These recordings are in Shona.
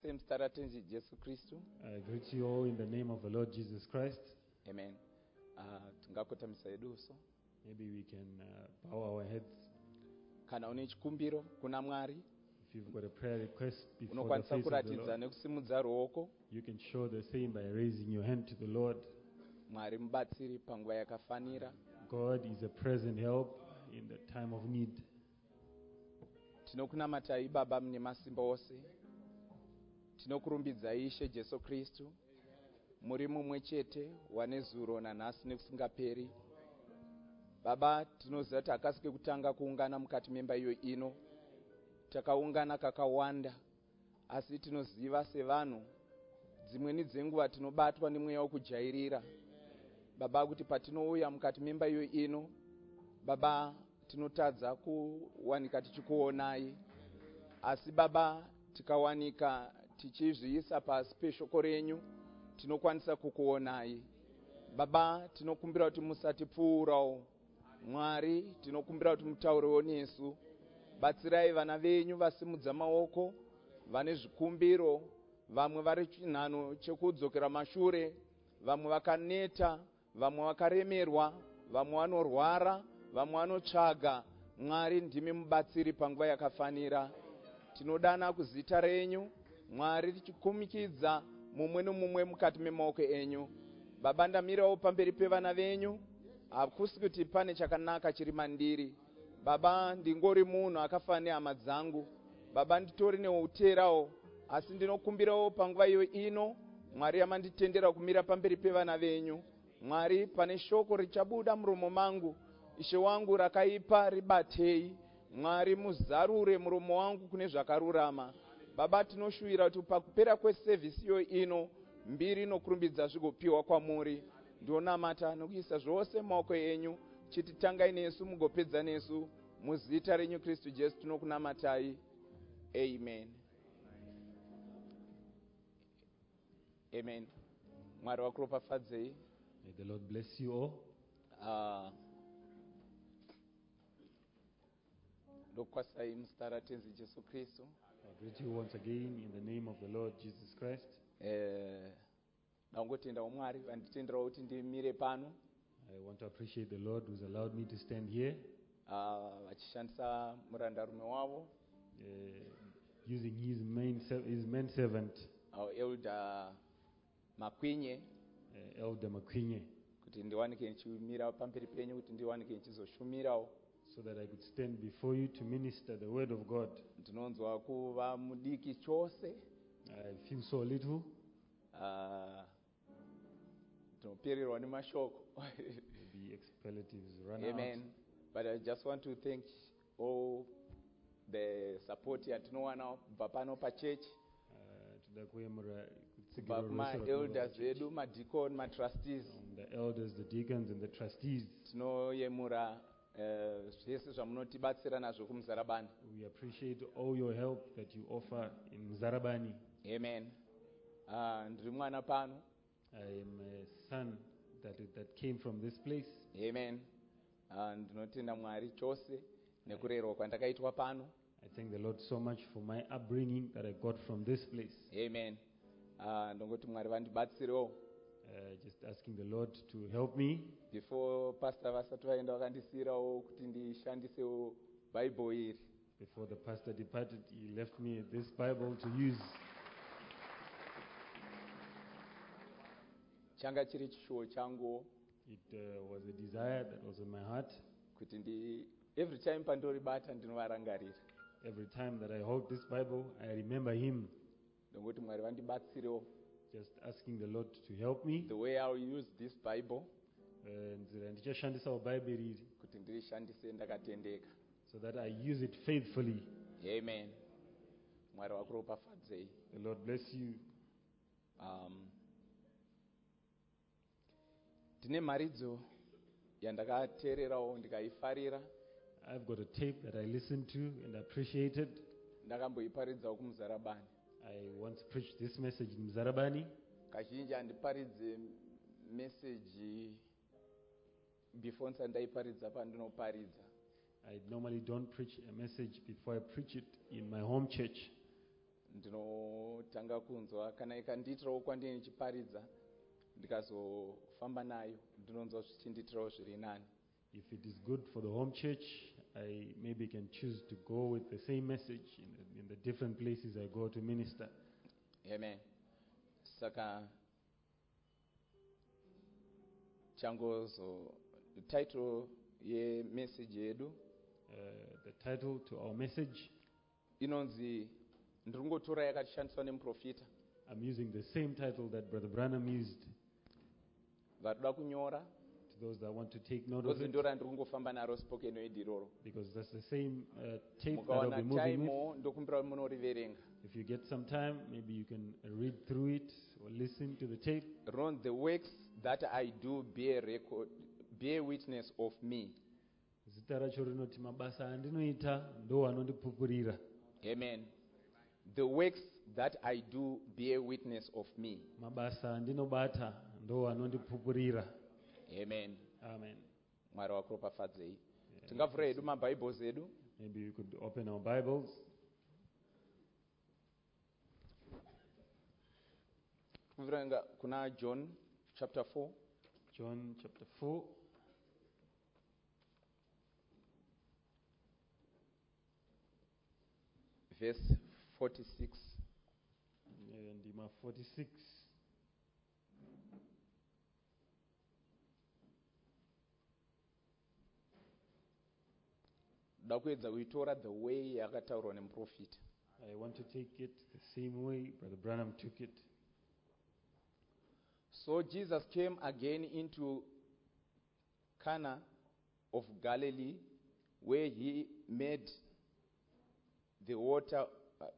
Namaste, mstaratenzi Jesu Kristu. I greet you all in the name of the Lord Jesus Christ. Amen. Tungakotamisa hedu uso. Maybe we can bow our heads. Kana une chikumbiro kuna Mwari, If you've got a prayer request before the unokwanisa face of the kuratidza Lord, nekusimudza ruoko. you can show the same by raising your hand to the Lord. Mwari mubatsiri panguva yakafanira. God is a present help in the time of need. Tinokunamatai Baba mune masimba ose. Tinokurumbidzai Ishe Jesu Kristu. Muri mumwe chete wane zuro nanhasi nekusingaperi. Baba, tinoziva kuti akasike kutanga kuungana mukati memba iyo ino. Takaungana kakawanda, asi tinoziva sevanhu dzimweni dzenguva tinobatwa nemweya wekujairira. Baba, kuti patinouya mukati memba iyo ino, Baba, tinotadza kuwanika tichikuonai. Asi Baba, tikawanika tichizviisa pasi peshoko renyu, tinokwanisa kukuonai. Baba, tinokumbira kuti musatipfuurawo. Mwari, tinokumbira kuti mutaurewo nesu. Batsirai vana venyu vasimudza maoko, vane zvikumbiro, vamwe vari chinhano chekudzokera mashure, vamwe vakaneta, vamwe vakaremerwa, vamwe vanorwara, vamwe vanotsvaga. Mwari, ndimi mubatsiri panguva yakafanira. Tinodana kuzita renyu, Mwari, tichikumikidza mumwe nomumwe mukati memaoko enyu. Baba, ndamirawo pamberi pevana venyu, hakusi kuti pane chakanaka chiri mandiri. Baba, ndingori munhu akafanana nehama dzangu. Baba, nditori neuterawo, asi ndinokumbirawo panguva iyo ino, Mwari, yamanditendera kumira pamberi pevana venyu. Mwari, pane shoko richabuda muromo mangu, Ishe wangu, rakaipa ribatei. Mwari, muzarure muromo wangu kune zvakarurama. Baba, tinoshuvira kuti pakupera kwesevhisi iyo ino, mbiri inokurumbidza zvigopiwa kwamuri. Ndionamata nokuisa zvose mumaoko enyu, chititangai nesu mugopedza nesu. Muzita renyu Kristu Jesu tinokunamatai. Amen. Amen. Mwari wakuropafadzei. May the Lord bless you all. Ndokwasai mustaratenzi Jesu Kristu. I greet you once again in the name of the Lord Jesus Christ. Ndangotenda waMwari vanditenderawo kuti ndimire pano. I want to appreciate the Lord who's allowed me to stand here, vachishandisa murandarume wavo, using his main servant, our elder Makwinye, Elder Makwinye, kuti ndiwanike nichimira pamberi penyu, kuti ndiwanike nichizoshumirawo. so that I could stand before you to minister the word of God. Ndinonzwa kuva mudiki chose. I feel so little. Tinopererwa nemashoko. The expletives run Amen. out. But I just want to thank all the support yatinowana kubva pano pachurch, Toda kuyemura kubva kutsigiro kuma rwese rwakanaka elders church. vedu, madikoni, matrustees. The elders, the deacons, and the trustees. Tinoyemura zvese zvamunotibatsira nazvo kumuzarabani. We appreciate all your help that you offer in Mzarabani. Amen. Ndiri mwana pano. I am a son that came from this place. Amen. Ndinotenda Mwari chose nekurerwa kwandakaitwa pano. I thank the Lord so much for my upbringing that I got from this place. Amen. Ndongoti Mwari vandibatsirewo. Just asking the Lord to help me. Before pastor vasati vaenda vakandisirawo kuti ndishandisewo Bible iri. Before the pastor departed, he left me this Bible to use. Changa chiri chishuwo changu It was a desire that was in my heart. kuti every time pandoribata ndinovarangarira. Every time that I hold this Bible, I remember him. Ndongoti Mwari vandibatsirewo. Just asking the Lord to help me. The way I'll use this Bible, Nzira ndichashandisawo Bible iri, kuti ndirishandise ndakatendeka. so that I use it faithfully. Amen. Mwari wakuropafadzei. The Lord bless you. Tine mharidzo yandakateererawo ndikaifarira. I've got a tape that I listened to and appreciated. Ndakamboiparidzawo kumuzarabani. I once preached this message in Mzarabani. Kazhinji handiparidze message before ndaiparidza pandinoparidza. I normally don't preach a message before I preach it in my home church. ndinotanga kunzwa kana ikandiitirawo kwandini nichiparidza ndikazofamba nayo ndinonzwa zvichindiitirawo zviri nani. If it is good for the home church, I maybe can choose to go with the same message in the different places I go to minister. Amen. Saka changozo the title ye message yedu The title to our message, inonzi ndiringotora yakashandiswa nemuprofita. I'm using the same title that Brother Branham used. Varuda kunyora To those that want to take note of because it, ndora ndiringofamba naro spoken word iroro. because that's the same tape that I'll Mukawana be moving with. time ndokumbira munoriverenga. If you get some time, maybe you can read through it or listen to the tape. Ron, the works that I do bear witness of me. Zita racho rinoti mabasa andinoita ndo anondipupurira. Amen. The works that I do bear witness of me. Mabasa andinobata ndo anondipupurira. Amen. Amen. Mwari wakuropafadzei. Tingavhura hedu mabhaibhos edu. Maybe we could open our Bibles. Kuverenga kuna John chapter 4. John chapter 4. Verse 46. Ndima 46. Da kuedza kuitora the way yakataurwa nemuprofita. I want to take it the same way Brother Branham took it. So Jesus came again into Cana of Galilee, where he made the water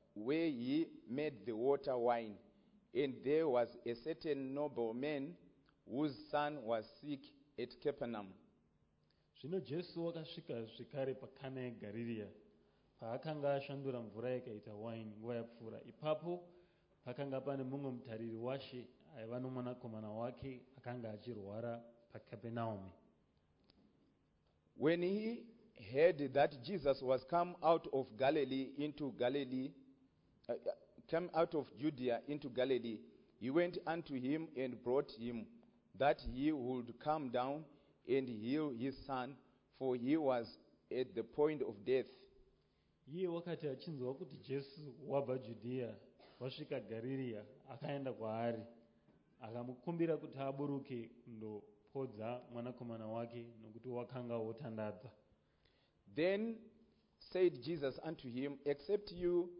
wine. And there was a certain nobleman whose son was sick at Capernaum. Zvino Jesu wakasvika zvikare paKana yeGarirea, paakanga ashandura mvura ikaita wine nguva yapfuura. Ipapo pakanga pane mumwe mutariri washe aiva nomwanakomana wake akanga achirwara paKapenaumi. When he heard that Jesus was come out of Judea into Galilee, he went unto him and brought him, that he would come down and heal his son, for he was at the point of death. Iye wakati achinzwa kuti Jesu wabva Judea wasvika Garirea, akaenda kwaari akamukumbira kuti aburuke kundopodza mwanakomana wake nokuti wakanga wotandadza. Then said Jesus unto him, except you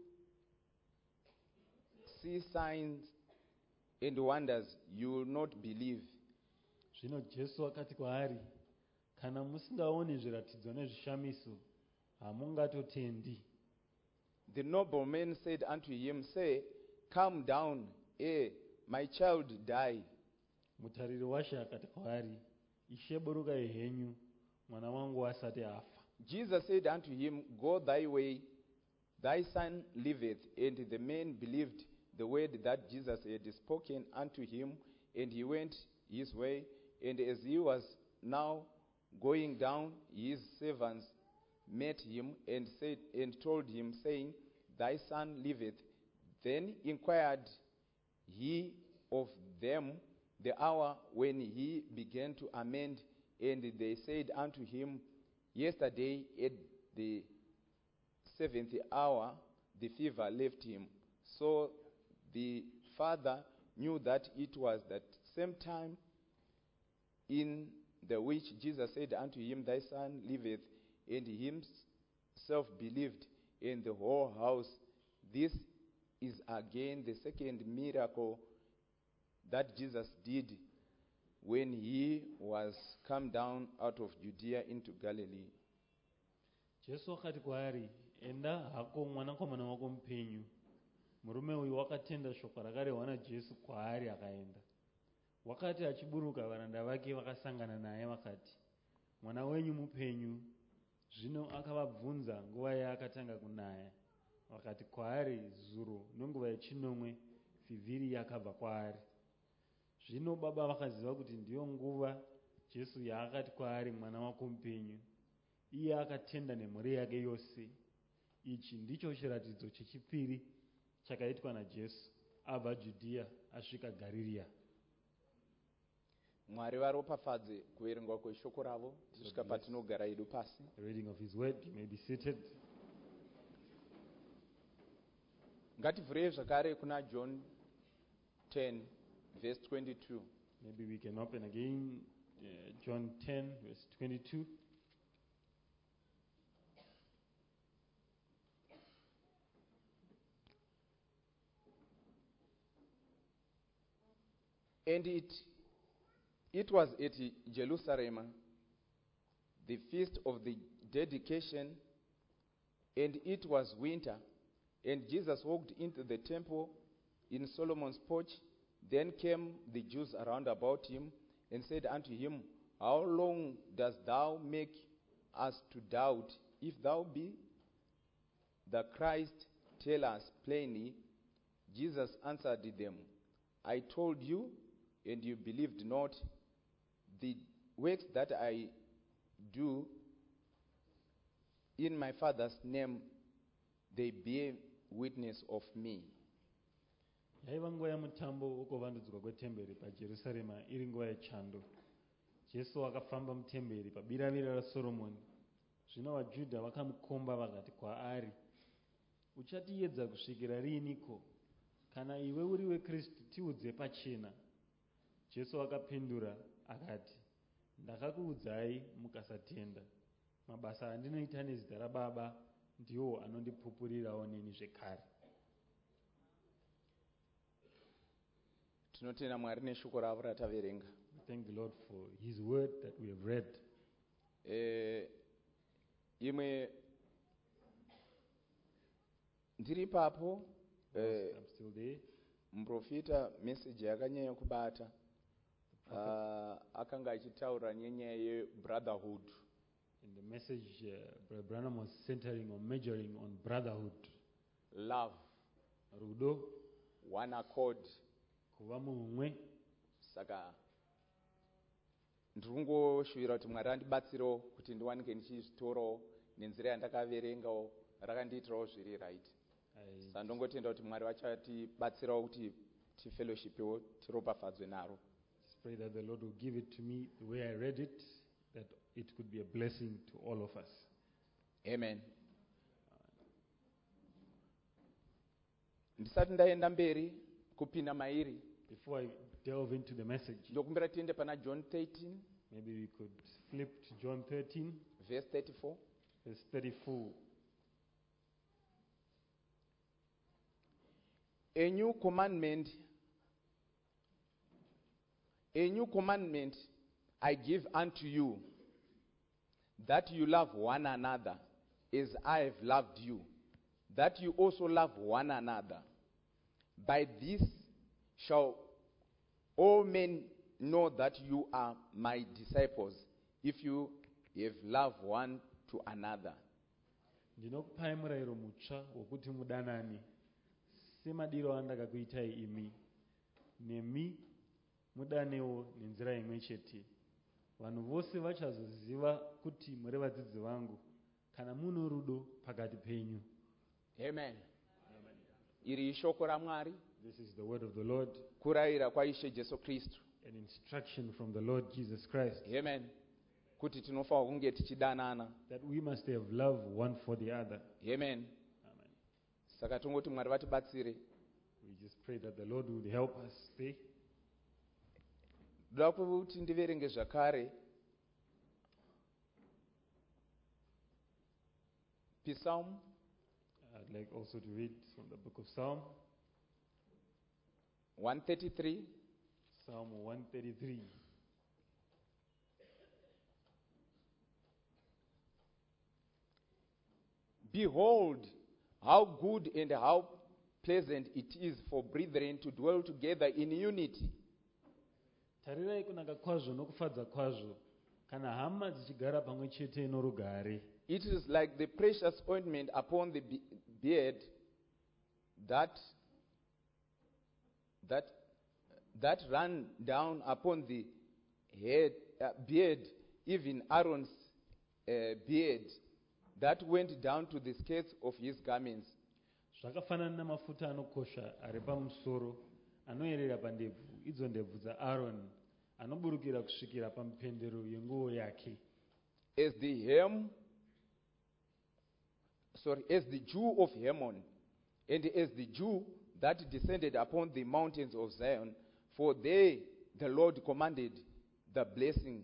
see signs and wonders, you will not believe. Zvino Jesu akati kwaari, kana musingaoni zviratidzo nezvishamiso, hamungatotendi. The nobleman said unto him, say, come down, my child die. Mutariri washe akati kwaari, Ishe burukai henyu, mwana wangu asati afa. Jesus said unto him, go thy way, thy son liveth. And the man believed the word that Jesus had spoken unto him, and he went his way. And as he was now going down, his servants met him and told him, saying, thy son liveth. Then inquired he of them the hour when he began to amend, and they said unto him, yesterday at the 7th hour the fever left him. So the father knew that it was that same time in the which Jesus said unto him, thy son liveth, and he himself believed, in the whole house. This is again the second miracle that Jesus did when he was come down out of Judea into Galilee. Jesu akati kwaari, enda hako mwanakomana wako mupenyu. Murume uyu wakatenda shoko rakarehwa naJesu kwaari akaenda. Wakati achiburuka, varanda vake vakasangana naye vakati, mwana wenyu mupenyu. Zvino akavabvunza nguva yaakatanga kunaya. Vakati kwaari, zuro nenguva yechinomwe fivhiri yakabva kwaari. Zvino baba vakaziva kuti ndiyo nguva Jesu yaakati kwaari, mwana wako mupenyu. Iye akatenda nemhuri yake yose. Ichi ndicho chiratidzo chechipiri chakaitwa najesu abva judhiya asvika garirea. Mwari varopafadze kuverengwa kweshoko ravo kusvika patinogara edu pasi. The reading of his word, you may be seated. Ngativhurei zvakare kuna John 10 verse 22. Maybe we can open again John 10 verse 22. And it was at Jerusalem, the feast of the dedication, and it was winter, and Jesus walked into the temple in Solomon's porch. Then came the Jews around about him and said unto him, How long dost thou make us to doubt? If thou be the Christ, tell us plainly. Jesus answered them, I told you, and you believed not. The works that I do in my Father's name, they bear witness of me. Yaiva nguva yemutambo wokuvandudza kwetemberi pajerusarema iri nguva yechando. Jesu akafamba mutemberi pabiravira rasoromoni. Zvino vaJudha vakamukomba vakati kwaari, uchatiedza kusvikira riiniko? Kana iwe uri weKristu, tiudze pachena. Jesu akapindura akati, ndakakuudzai mukasatenda. Mabasa andinoita nezita raBaba ndiwo anondipupurirawo neni zvekare. Tinotenda Mwari neshoko ravo rataverenga. Thank the Lord for his word that we have read. Imwe ndiri papo I'm still there. muprofita message yakanyanya kubata akanga achitaura nenyaya yebrotherhood. In the message, Brother Branham was centering or majoring on brotherhood. Love, Rudo, one accord. kuva mumwe. Saka ndinongoshuvira kuti Mwari andibatsirewo kuti ndiwanike ndichizvitorawo nenzira yandakaverengawo rakandiitirawo zviri right. Saka ndongotenda kuti Mwari vachatibatsirawo kuti tifellowshipewo tiropafadzwe naro. Just pray that the Lord will give it to me the way I read it, that it could be a blessing to all of us. Amen. Ndisati ndaenda mberi kupinda mairi, Before I delve into the message, ndokumbira tiende pana John 13 maybe we could flip to John 13, verse 34. verse 34. A new commandment I give unto you, that you love one another as I have loved you, that you also love one another. By this shall all men know that you are my disciples, if you have love one to another. Ndinokupai murayiro mutsva wokuti mudanane semadiro andakakuitai imi, nemi mudanewo nenzira imwe chete. Vanhu vose vachazoziva kuti muri vadzidzi vangu kana muno rudo pakati penyu. Amen. Iri ishoko raMwari, This is the word of the Lord, kurayira kwaIshe Jesu Kristu. an instruction from the Lord Jesus Christ, Amen. Kuti tinofanwa kunge tichidanana. that we must have love one for the other. Amen. Amen. Saka tongoti Mwari vatibatsire. We just pray that the Lord would help us stay. Ndoda kuti ndiverenge zvakare Psalm I'd like also to read from the book of Psalm, 133 Psalm 133. Behold, how good and how pleasant it is for brethren to dwell together in unity. Tarirai kunaka kwazvo nokufadza kwazvo kana hama dzichigara pamwe chete norugare. It is like the precious ointment upon the beard that ran down upon the head, beard, even Aaron's beard, that went down to the skirts of his garments. zvakafanana namafuta anokosha ari pamusoro anoyerera pandebvu, idzo ndebvu dzaAroni, anoburukira kusvikira pamupendero yenguo yake. As the Jew of Hermon, and as the Jew that descended upon the mountains of Zion, for they the Lord commanded the blessing,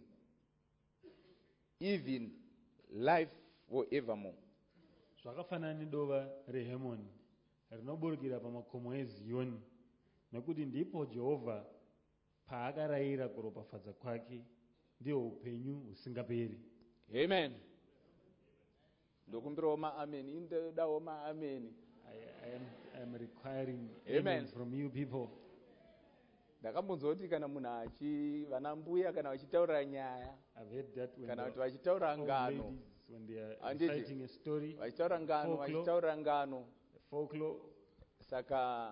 even life forevermore. Zvakafanana nedova reHemoni rinoburukira pamakomo eZioni, nokuti ndipo Jehovha paakarayira kuropafadza kwake ndiwo upenyu husingaperi. Amen. Ndokumbirawo ma-amen. Indodawo ma-amen. I am requiring Amen amen from you people. Ndakambonzwa kuti kana munhu vana mbuya kana vachitaura nyaya I've heard that when kana kuti the vachitaura old ngano, ladies, when they are Handiti. reciting a story, vachitaura ngano, Folklore. vachitaura ngano, folklore, saka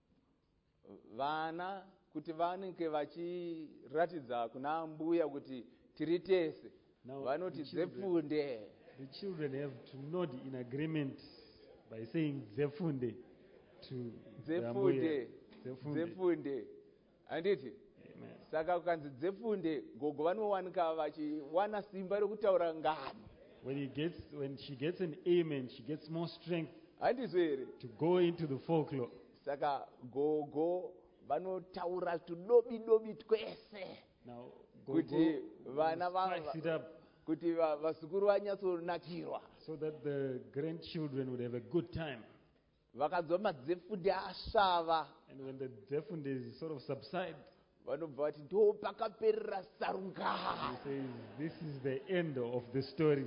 vana kuti vanenge vachiratidza kuna mbuya kuti tiri tese, now vanoti dzepfunde. the children have to nod in agreement by saying Zefunde to their mbuya. Dzepfunde, Zefunde. dzepfunde. Handiti. Amen. Saka kukanzi dzepfunde, gogo vanowanika vachiwana simba rekutaura ngano. When she gets an amen, she gets more strength Handizvo here? to go into the folklore. Saka gogo vanotaura tudobi twese Now, go, kuti vana spice it up kuti vazukuru vanyatsonakirwa. so that the grandchildren would have a good time. Vakadzwa madzepfunde asvava, And when the Zefunde sort of subside, vanobva vati ndo pakaperera he sarunga. says, this is the end of the story.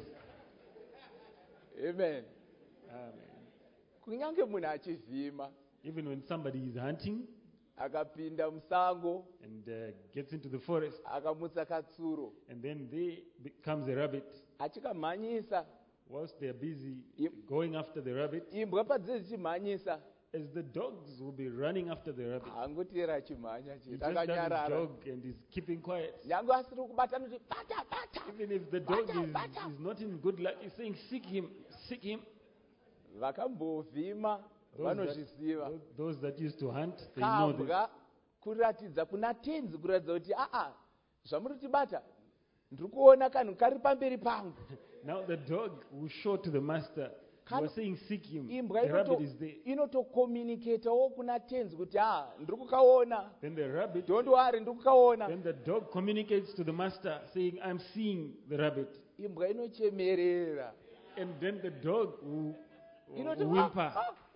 Amen. Amen. Kunyange munhu achivhima Even when somebody is hunting akapinda musango and gets into the forest, akamutsa katsuro and then there becomes a rabbit, achikamhanyisa, whilst they are busy Yep. going after the rabbit, imbwa padzinenge dzichimhanyisa, as the dogs will be running after the rabbit, angotiyera achimhanya he just does his takanyarara. dog and is keeping quiet. Nyange asiri kubata noti bata bata. Even if the dog Bata. is not in good luck, he's saying, seek him, seek him. Vakambovhima vanozviziva. Those that used to hunt, they know this. Kambwa kuratidza kuna tenzi kuratidza kuti zvamuri tibata ndiri kuona kanhu kari pamberi pangu. Now the dog will show to the master, you are saying seek him, Imbwa the rabbit is there. inotokomunicatawo kuna tenzi kuti ndiri kukaona, Then the rabbit, don't worry ndiri kukaona. then the dog communicates to the master saying, I'm seeing the rabbit. Imbwa inochemerera. And then the dog will Inoti whimper.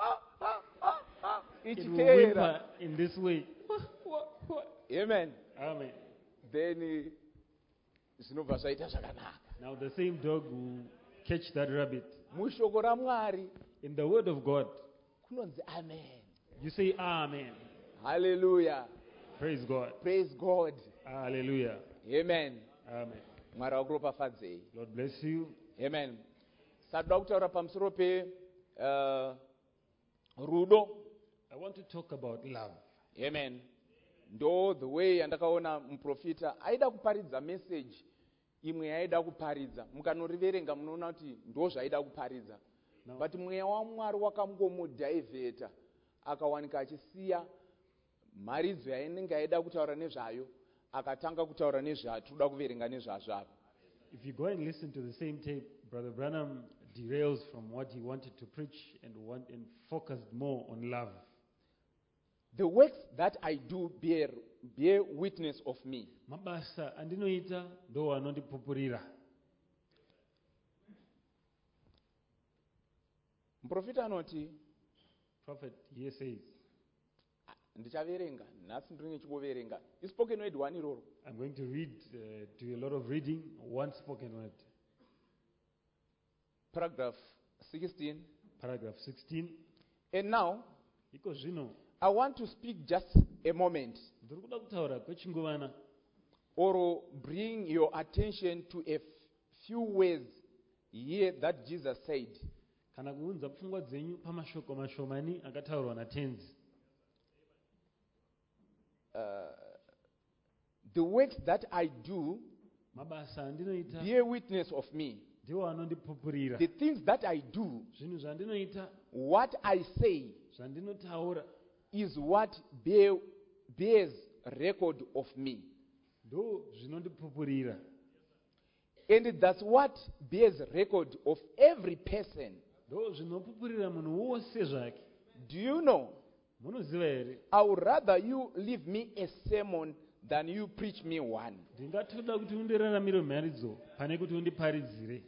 It will ichiteera. whimper in this way. Amen. Amen. Then zvinobva zvaita zvakanaka. Now the same dog will catch that rabbit. Mushoko raMwari In the word of God, kunonzi amen. you say Amen. Hallelujah. Praise God. Praise God. Hallelujah. Amen. Amen. Mwari wakuropafadzei. Lord bless you. Amen. Satoda kutaura pamusoro pe rudo. I want to talk about love. Amen. Ndo the way yandakaona muprofita aida kuparidza message imwe yaida kuparidza, mukanoriverenga munoona kuti ndo zvaida kuparidza. No. But mweya waMwari wakangomudhaivheta akawanika achisiya mharidzo yainenge aida kutaura nezvayo, akatanga kutaura nezvatinoda kuverenga nezvazvo apa. If you go and listen to the same tape, Brother Branham derails from what he wanted to preach and focused more on love. The works that I do bear witness of me. Mabasa andinoita ndo anondipupurira. Muprofita anoti, Prophet here says, ndichaverenga nhasi ndiri nechikuverenga ispoken word one iroro. I'm going to read, do a lot of reading, one spoken word. Paragraph 16. Paragraph 16. And now Iko zvino, I want to speak just a moment ndiri kuda kutaura kwechingovana or bring your attention to a few words here that Jesus said. kana kuunza pfungwa dzenyu pamashoko mashomani akataurwa natenzi. The works that I do Mabasa andinoita bear witness of me. ndiwo anondipupurira. The things that I do, Zvinhu zvandinoita, what I say, zvandinotaura, is what bears record of me. ndo zvinondipupurira. And that's what bears record of every person. Ndo zvinopupurira munhu wose zvake. Do you know? Munoziva here? I would rather you leave me a sermon than you preach me one. Ndingatoda kuti undiraramire mharidzo pane kuti undiparidzire.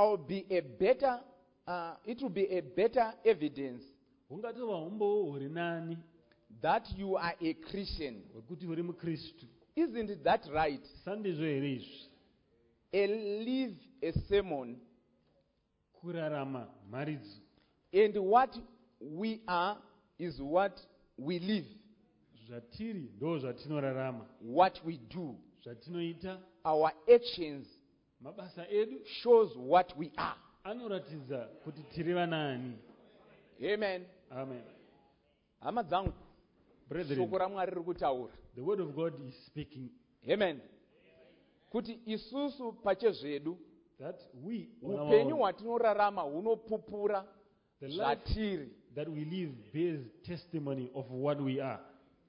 It will be a better evidence Hungatova umbowo huri nani that you are a Christian. hwekuti uri muKristu. Isn't that right? Sandizvo here izvi? Leave a sermon, Kurarama mharidzo. and what we are is what we live, Zvatiri ndo zvatinorarama. what we do. Zvatinoita, Our actions mabasa edu shows what we are. anoratidza kuti tiri vanani. Amen. Amen. Hama dzangu, Brethren, shoko raMwari riri kutaura. the word of God is speaking Amen. Kuti isusu pachezvedu that we, on our upenyu own, hwatinorarama hunopupura the life zvatiri. that we live bears testimony of what we are.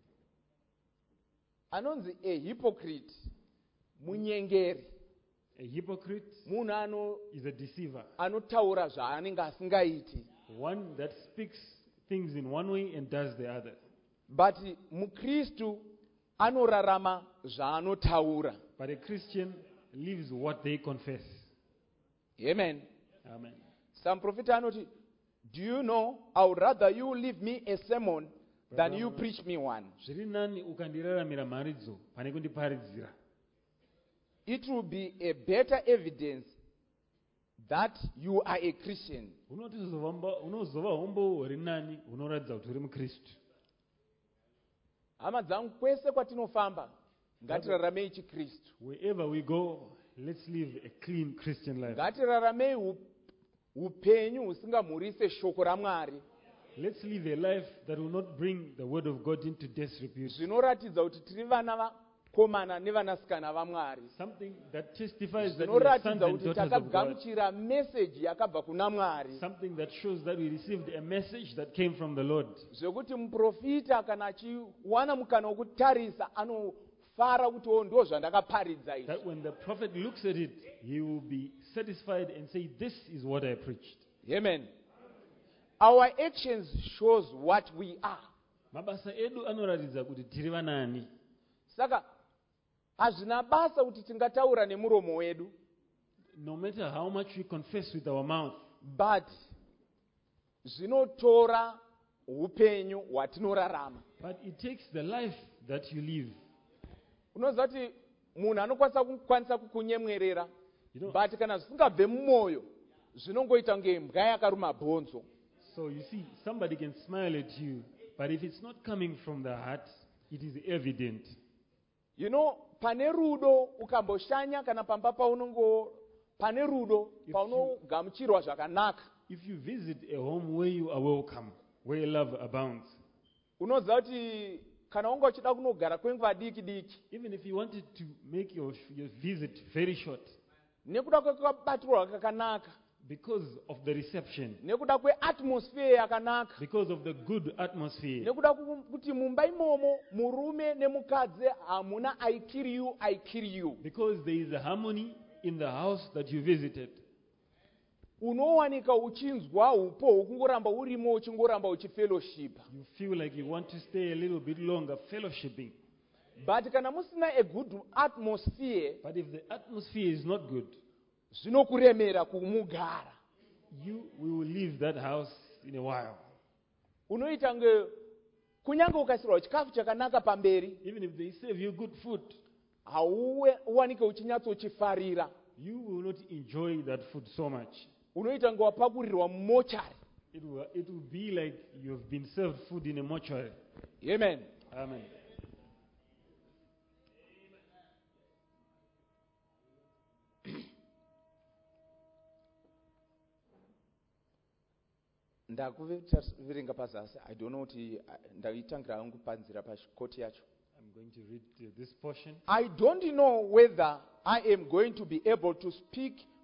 Anonzi a hypocrite, munyengeri, A hypocrite munhu is a deceiver, anotaura zvaanenge asingaiti. one that speaks things in one way and does the other. But mukristu anorarama zvaanotaura. But a Christian lives what they confess. Amen. Amen. Some prophet anoti, do you know, I would rather you leave me a sermon than you preach me one. Zviri nani ukandiraramira mharidzo pane kundiparidzira. It will be a better evidence that you are a Christian. Unozova umbo huri nani unoratidza kuti uri muKristu. Hama dzangu, kwese kwatinofamba ngatiraramei chiKristu. Wherever we go, let's live a clean Christian life. Ngatiraramei upenyu husingamhurise shoko raMwari. Let's live a life that will not bring the word of God into disrepute. Zvinoratidza kuti tiri vana vakomana nevanasikana vaMwari. Something that testifies that we are sons Zvinoratidza and kuti daughters of God. takagamuchira meseji yakabva kuna Mwari. Something that shows that we received a message that came from the Lord. Zvekuti muprofita kana achiwana mukana wekutarisa anofara kuti ndo zvandakaparidza izvi. That when the prophet looks at it, he will be satisfied and say, this is what I preached. Amen. Our actions shows what we are. Mabasa edu anoratidza kuti tiri vanani. Saka hazvina basa kuti tingataura nemuromo wedu, No matter how much we confess with our mouth, but zvinotora upenyu hwatinorarama. but it takes the life that you live. Unoziva kuti munhu anokwanisa kukunyemwerera, You know, but kana zvisingabve mumwoyo zvinongoita kunge mbwa yakaruma bhonzo. so you see, somebody can smile at you, but if it's not coming from the heart, it is evident. You know, pane rudo ukamboshanya kana pamba pane rudo paunogamuchirwa zvakanaka. If you visit a home where you are welcome, where love abounds, Unoziva kuti kana unga uchida kunogara kwenguva diki diki, even if you wanted to make your visit very short, nekuda kwekabatirwa kakanaka, because of the reception, nekuda kweatmosphere yakanaka, because of the good atmosphere, nekuda kuti mumba imomo murume nemukadzi hamuna I kill you, because there is a harmony in the house that you visited, unowanika uchinzwa upo hwekungoramba urimo uchingoramba uchifellowshipa. you feel like you want to stay a little bit longer fellowshipping. But kana musina a good atmosphere, But if the atmosphere is not good, zvinokuremera kumugara. we will leave that house in a while. Unoita nge kunyange ukaisirwa chikafu chakanaka pamberi, Even if they serve you good food, hauwanike uchinyatsochifarira. you will not enjoy that food so much. Unoita nge wapakurirwa mumochari. It will be like you have been served food in a mortuary. Amen. Amen. ndakuverenga pazasi. I don't know kuti ndaitangira hangu panzira pachikoti yacho. I'm going to read this portion. I don't know whether I am going to be able to speak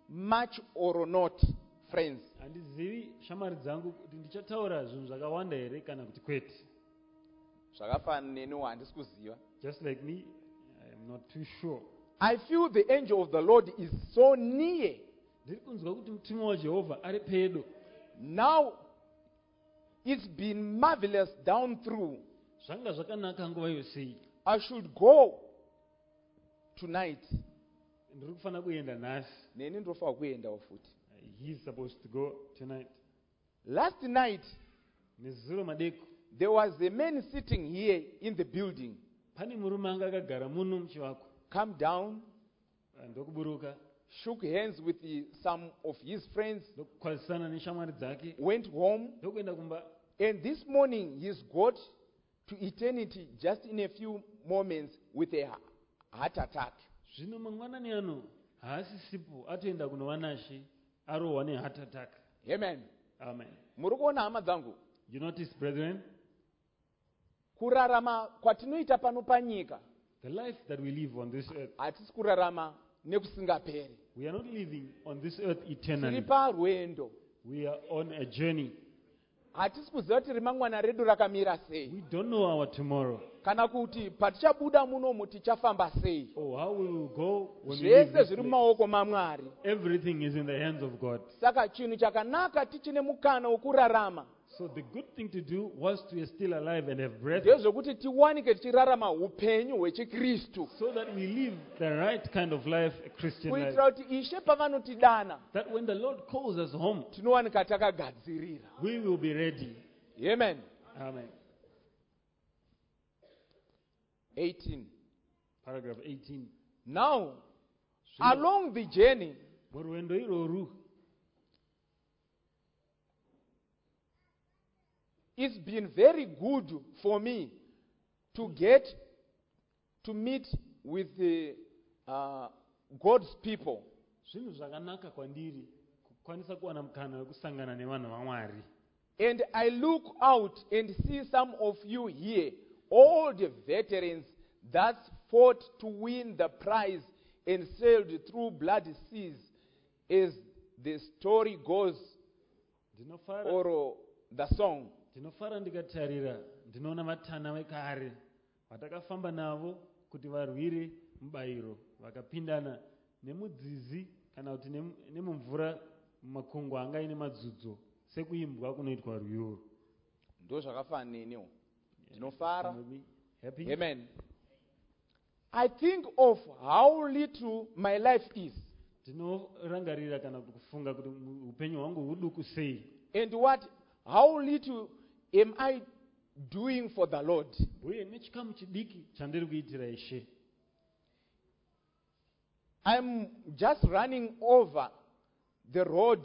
much or not, friends. handizivi shamwari dzangu kuti ndichataura zvinhu zvakawanda here kana kuti kwete. Zvakafanana neniwo handisi kuziva. Just like me, I am not too sure. I feel the angel of the Lord is so near. Ndiri kunzwa kuti mutumwa waJehovha ari pedo. Now, it's been marvelous down through. Zvanga zvakanaka nguva yosei. I should go tonight. Ndiri kufanira kuenda nhasi. Neni ndofanira kuendawo futi. He is supposed to go tonight. Last night, Nezuro madeko. there was a man sitting here in the building. Pane murume anga akagara muno muchivako. Come down, Ndokuburuka. shook hands with some of his friends, Ndokukwazisana neshamwari dzake. went home, Ndokuenda kumba. and this morning he's got to eternity just in a few moments with a heart attack. Zvino mangwanani ano haasisipo atoenda kunova nashe arohwa neheart attack. Amen. Amen. Muri kuona hama dzangu, You notice, brethren, kurarama kwatinoita pano panyika the life that we live on this earth, hatisi kurarama nekusingaperi. we are not living on this earth Tiri eternally. parwendo. We are on a journey. Hatisi kuziva kuti remangwana redu rakamira sei, We don't know our tomorrow kana kuti patichabuda munomu tichafamba sei. or how we will go when we leave Zvese this zviri place. mumaoko maMwari. Everything is in the hands of God. Saka chinhu chakanaka tichine mukana wokurarama So the good thing to do was to still alive and have breath, ndezvekuti tiwanike tichirarama upenyu hwechikristu, so that we live the right kind of life, a Christian life. kuitira kuti Ishe pavanotidana That when the Lord calls us home, tinowanika takagadzirira. we will be ready. Amen. Amen. 18. Paragraph 18. Now, along the journey, Murwendo iroru, it's been very good for me to get to meet with God's people. zvinhu zvakanaka kwandiri kukwanisa kuwana mukana wekusangana nevanhu vaMwari. And I look out and see some of you here, all the veterans that fought to win the prize and sailed through bloody seas, as the story goes, Ndinofara or the song. ndinofara ndikatarira ndinoona vatana vekare vatakafamba navo kuti varwire mubayiro vakapindana nemudzizi kana kuti nemumvura mumakungwa anga ine madzudzo sekuimbwa kunoitwa rwiyo. Ndo zvakafanana neniwo. Ndinofara. Maybe happy. Amen. I think of how little my life is, Ndinorangarira kana kuti kufunga kuti upenyu hwangu huduku sei, and how little am I doing for the Lord. uye nechikamu chidiki chandiri kuitira Ishe. I'm just running over the road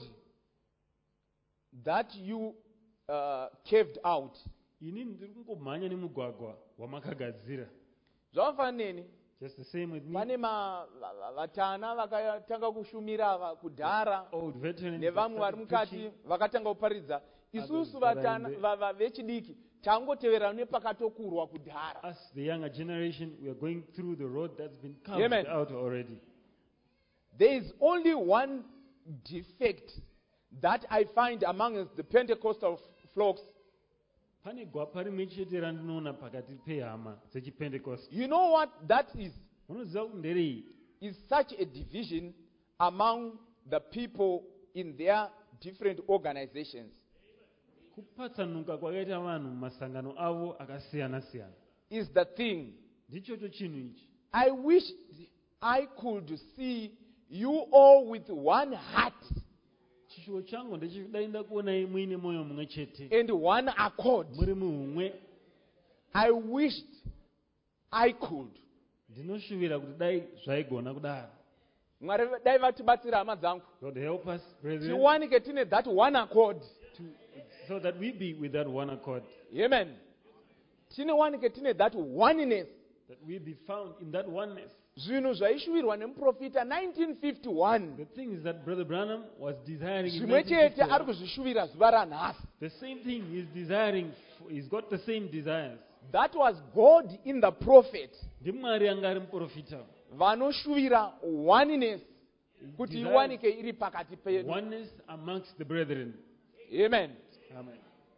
that you carved out. Ini ndiri kungomhanya nemugwagwa wamakagadzira. Zvakafanana neni. Just the same with me. Pane vatana vakatanga kushumira kudhara Old veterans nevamwe vari that started mukati preaching. vakatanga kuparidza. Isusu vatana vechidiki tangotevera nepakatokurwa kudhara. Us, the younger generation, we are going through the road that's been carved Amen. out already. There is only one defect that I find amongst the Pentecostal flocks. Pane gwapa rimwe chete randinoona pakati pehama dzechipentecost. You know what that is? Unoziva kuti nderei? Is such a division among the people in their different organizations. Kupatsanuka kwakaita vanhu mumasangano avo akasiyana-siyana. Is the thing. Ndichocho chinhu ichi. I wish I could see you all with one heart Chishuwo changu ndechidai ndakuonai muine mwoyo mumwe chete, and one accord. muri muhumwe. I wished I could. Ndinoshuvira kuti dai zvaigona kudaro. Mwari dai vatibatsira hama dzangu. God help us, brethren, Tiwanike tine that one accord. so that we be with that one accord, Amen. Tinewanike tine that oneness. that we be found in that oneness. Zvinhu zvaishuvirwa nemuprofita 1951. The thing is that Brother Branham was desiring in Zvimwe chete 1951. ari kuzvishuvira zuva ranhasi. The same thing he's desiring, he's got the same desires. That was God in the prophet. NdiMwari anga ari muprofita, Vanoshuvira oneness kuti desires iwanike iri pakati pedu. oneness amongst the brethren. Amen. Amen.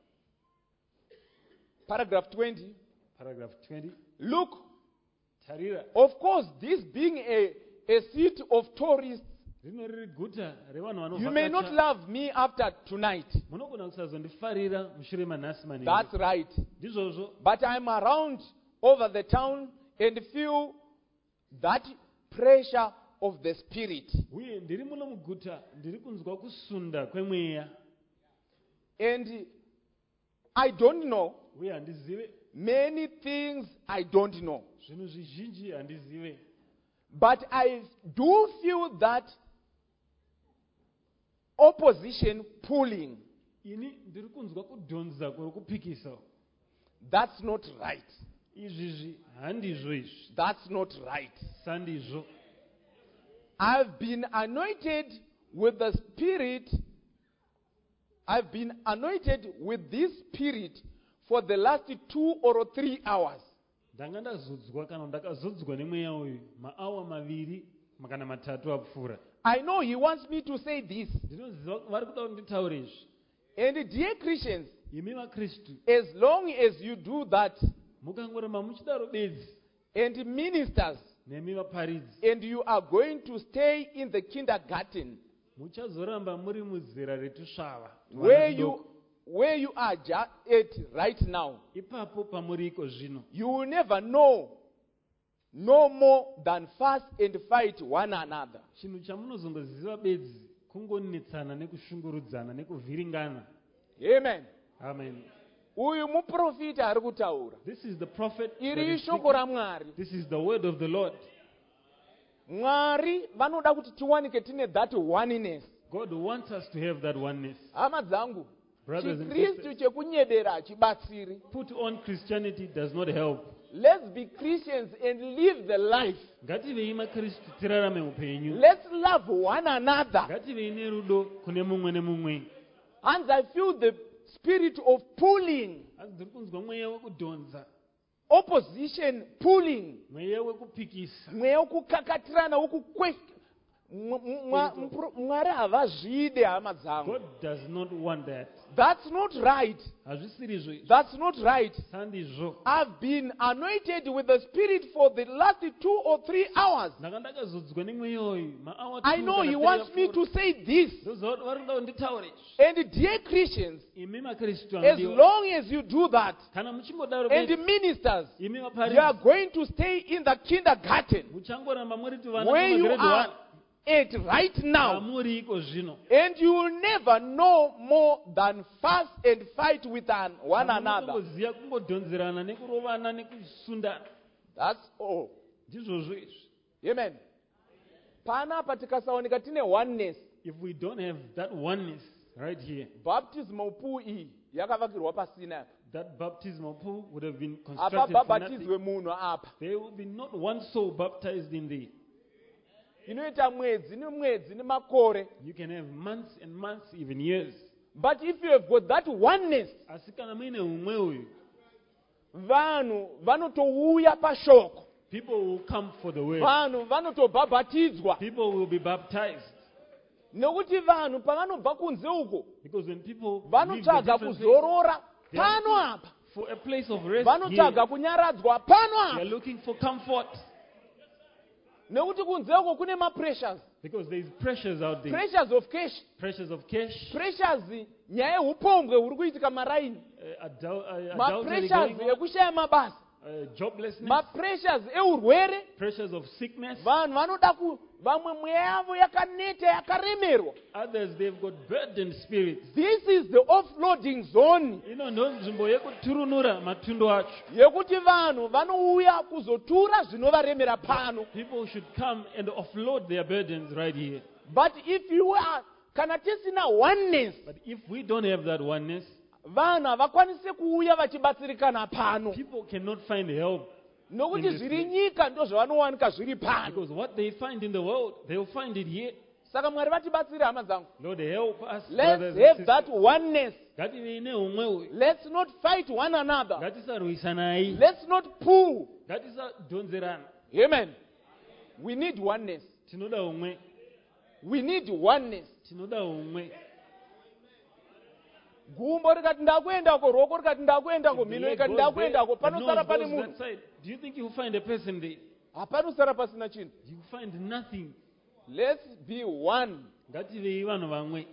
Paragraph 20. Paragraph 20. Look, Tarira. of course, this being a city of tourists, Rino riri guta revanhu you may not vanovhakacha. love me after tonight. Munogona kusazondifarira mushure manhasi manheru. That's right. Ndizvozvo. But I'm around over the town and feel that pressure of the spirit. Uye ndiri muno muguta ndiri kunzwa kusunda kwemweya. And I don't know Uye handizive. many things I don't know. Zvinhu zvizhinji handizive. But I do feel that opposition pulling. Ini ndiri kunzwa kudhonza kuri kupikisa. That's not right. Izvizvi handizvo izvi. That's not right. Sandizvo. I've been anointed with the Spirit. I've been anointed with this Spirit for the last 2 or 3 hours. Ndanga ndazodzwa kana ndakazodzwa nemweya uyu maawa maviri kana matatu apfuura. I know he wants me to say this. Ndinoziva vari kuda kuti nditaure izvi. And dear Christians, Imi vaKristu, as long as you do that, mukangoramba muchidaro bedzi and ministers, nemi vaparidzi, and you are going to stay in the kindergarten, muchazoramba muri muzera retusvava. where you are at right now, Ipapo pamuriko zvino. you will never know no more than fast and fight one another. Chinhu chamunozongoziva bedzi kungonetsana nekushungurudzana nekuvhiringana. Amen. Amen. Uyu muprofita ari kutaura. This is the prophet. that Iri is shoko speaking. raMwari. This is the word of the Lord. Mwari vanoda kuti tiwanike tine that oneness. God wants us to have that oneness. Hama dzangu, Brothers and chiKristu sisters, chekunyedera hachibatsiri. put on Christianity does not help. Let's be Christians and live the life. Ngativei maKristu tirarame upenyu. Let's love one another. Ngativei nerudo kune mumwe nemumwe. And I feel the spirit of pulling, Asi ndiri kunzwa mweya wekudhonza, opposition pulling, mweya wekupikisa. mweya wekukakatirana, Mwari havazvide hama dzangu. God does not want that. That's not right. Hazvisirizvo izvi. That's not right. Sandizvo. I've been anointed with the Spirit for the last 2 or 3 hours. Ndanga ndakazodzwa nemweya uyu maawa I know he wants me to say this. ndoziva kuti vari kuda kuti nditaure izvi. And dear Christians, Imi maKristu as anodiwa. long as you do that, Kana muchimbodaro and bedzi, ministers, imi you are vaparidzi, going to stay in the kindergarten muchangoramba muriti vana where you vamagrade are 1. at right now. Hamuri iko zvino. And you will never know more than fast and fight with one another. Munoziya kungodhonzerana nekurovana nekusundana. That's all. Ndizvozvo izvi. Amen. Panapa tikasaoneka tine oneness. If we don't have that oneness right here, Baptismal pool iyi yakavakirwa pasina apa. that baptismal pool would have been Apa constructed for nothing. babhatizwe munhu apa. There will be not one soul baptized in thee. Inoita mwedzi nemwedzi nemakore. You can have months and months, even years. But if you have got that oneness, Asi kana muine umwe uyu, vanhu vanotouya pashoko. people will come for the word. Vanhu vanotobhabhatidzwa. People will be baptized. Nekuti vanhu pavanobva kunze uko, Because when people leave the vanotsvaga different places, kuzorora they are pano apa. for a place of rest here, Vanotsvaga kunyaradzwa pano they are apa. looking for comfort. Nekuti kunze uko kune mapressures. Because there is pressures out there. Pressures of cash. Pressures of cash, Pressures nyaya yeupombwe huri kuitika maraini. adultery Mapressures going on, ekushaya mabasa. joblessness, Mapressures eurwere. pressures of sickness. Vanhu vanoda vamwe mweya yavo yakaneta yakaremerwa. Others, they've got burdened spirits. This is the offloading zone Ino ndo nzvimbo yekuturunura matundu acho. yekuti vanhu vanouya kuzotura zvinovaremera pano. People should come and offload their burdens right here. But if you are, kana tisina oneness, But if we don't have that oneness, vanhu havakwanise kuuya vachibatsirikana pano. people cannot find help. Nokuti In this zviri place. nyika ndozvavanowanika zviri pano. Because what they find in the world, they'll find it here. Saka Mwari vatibatsire hama dzangu. Lord, help us, Let's brothers have and that sisters. oneness. Ngative neumwe uyu. Let's not fight one another. Ngatisarwisanai. Let's not pull. Ngatisadhonzerana. Amen. We need oneness. Tinoda umwe. We need oneness. tinoda umwe. Gumbo rikati ndakuendako, ruoko rikati ndakuendako, If the mino leg ikati goes there, ndakuendako, the nose panosara pane goes munhu. that side. Do you think you find a person there? Hapanosara pasina chinhu. You find nothing. Let's be one. Ngativei vanhu vamwe.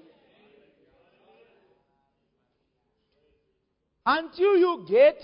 Until you get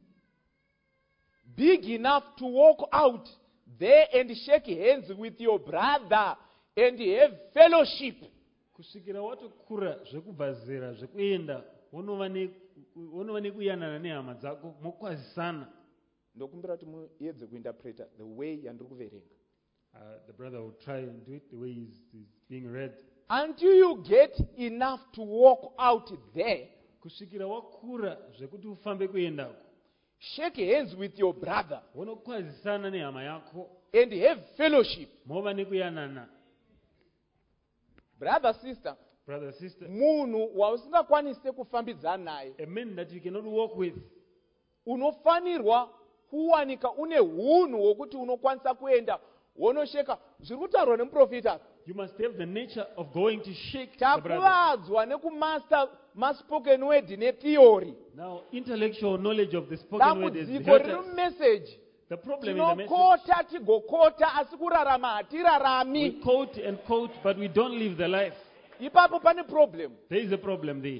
big enough to walk out there and shake hands with your brother and have fellowship. Kusvikira watokura zvekubva zera zvekuenda wonova nekuyanana nehama dzako mokwazisana. Ndokumbira kuti muedze kuinterpreta the way yandiri kuverenga. The brother will try and do it the way he's being read. Until you get enough to walk out there, Kusvikira wakura zvekuti ufambe kuendako shake hands with your brother wonokwazisana nehama yako and have fellowship. mova nekuyanana. Brother, sister, Brother, sister, munhu wausingakwanise kufambidzana naye, a man that you cannot walk with, unofanirwa kuwanika une hunhu hwokuti unokwanisa kuenda wonosheka. Zviri kutaurwa nemuprofita. you must have the nature of going to shake the brother. Takuvadzwa nekumaster maspoken word netheory. Now, intellectual knowledge of the spoken word is Dambudziko hurt riri us. mumessage. The problem in the message, Tinokota tigokota asi kurarama we hatirarami. quote and quote, but we don't live the life. Ipapo pane problem. There is a problem there.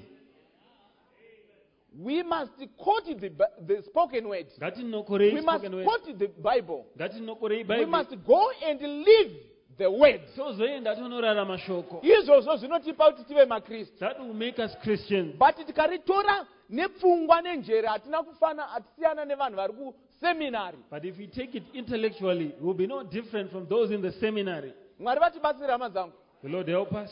We must quote the spoken word. Ngatinokorei We must spoken word. quote the Bible. Ngatinokorei We Bible. must go and live the word. Tozoenda tonorarama shoko. Izvozvo zvinotipa kuti tive maKristu. That will make us Christians. But tikaritora nepfungwa nenjere hatisiyana nevanhu vari kuseminary. But if we take it intellectually, we will be no different from those in the seminary. Mwari vatibatsire hama dzangu. The Lord help us.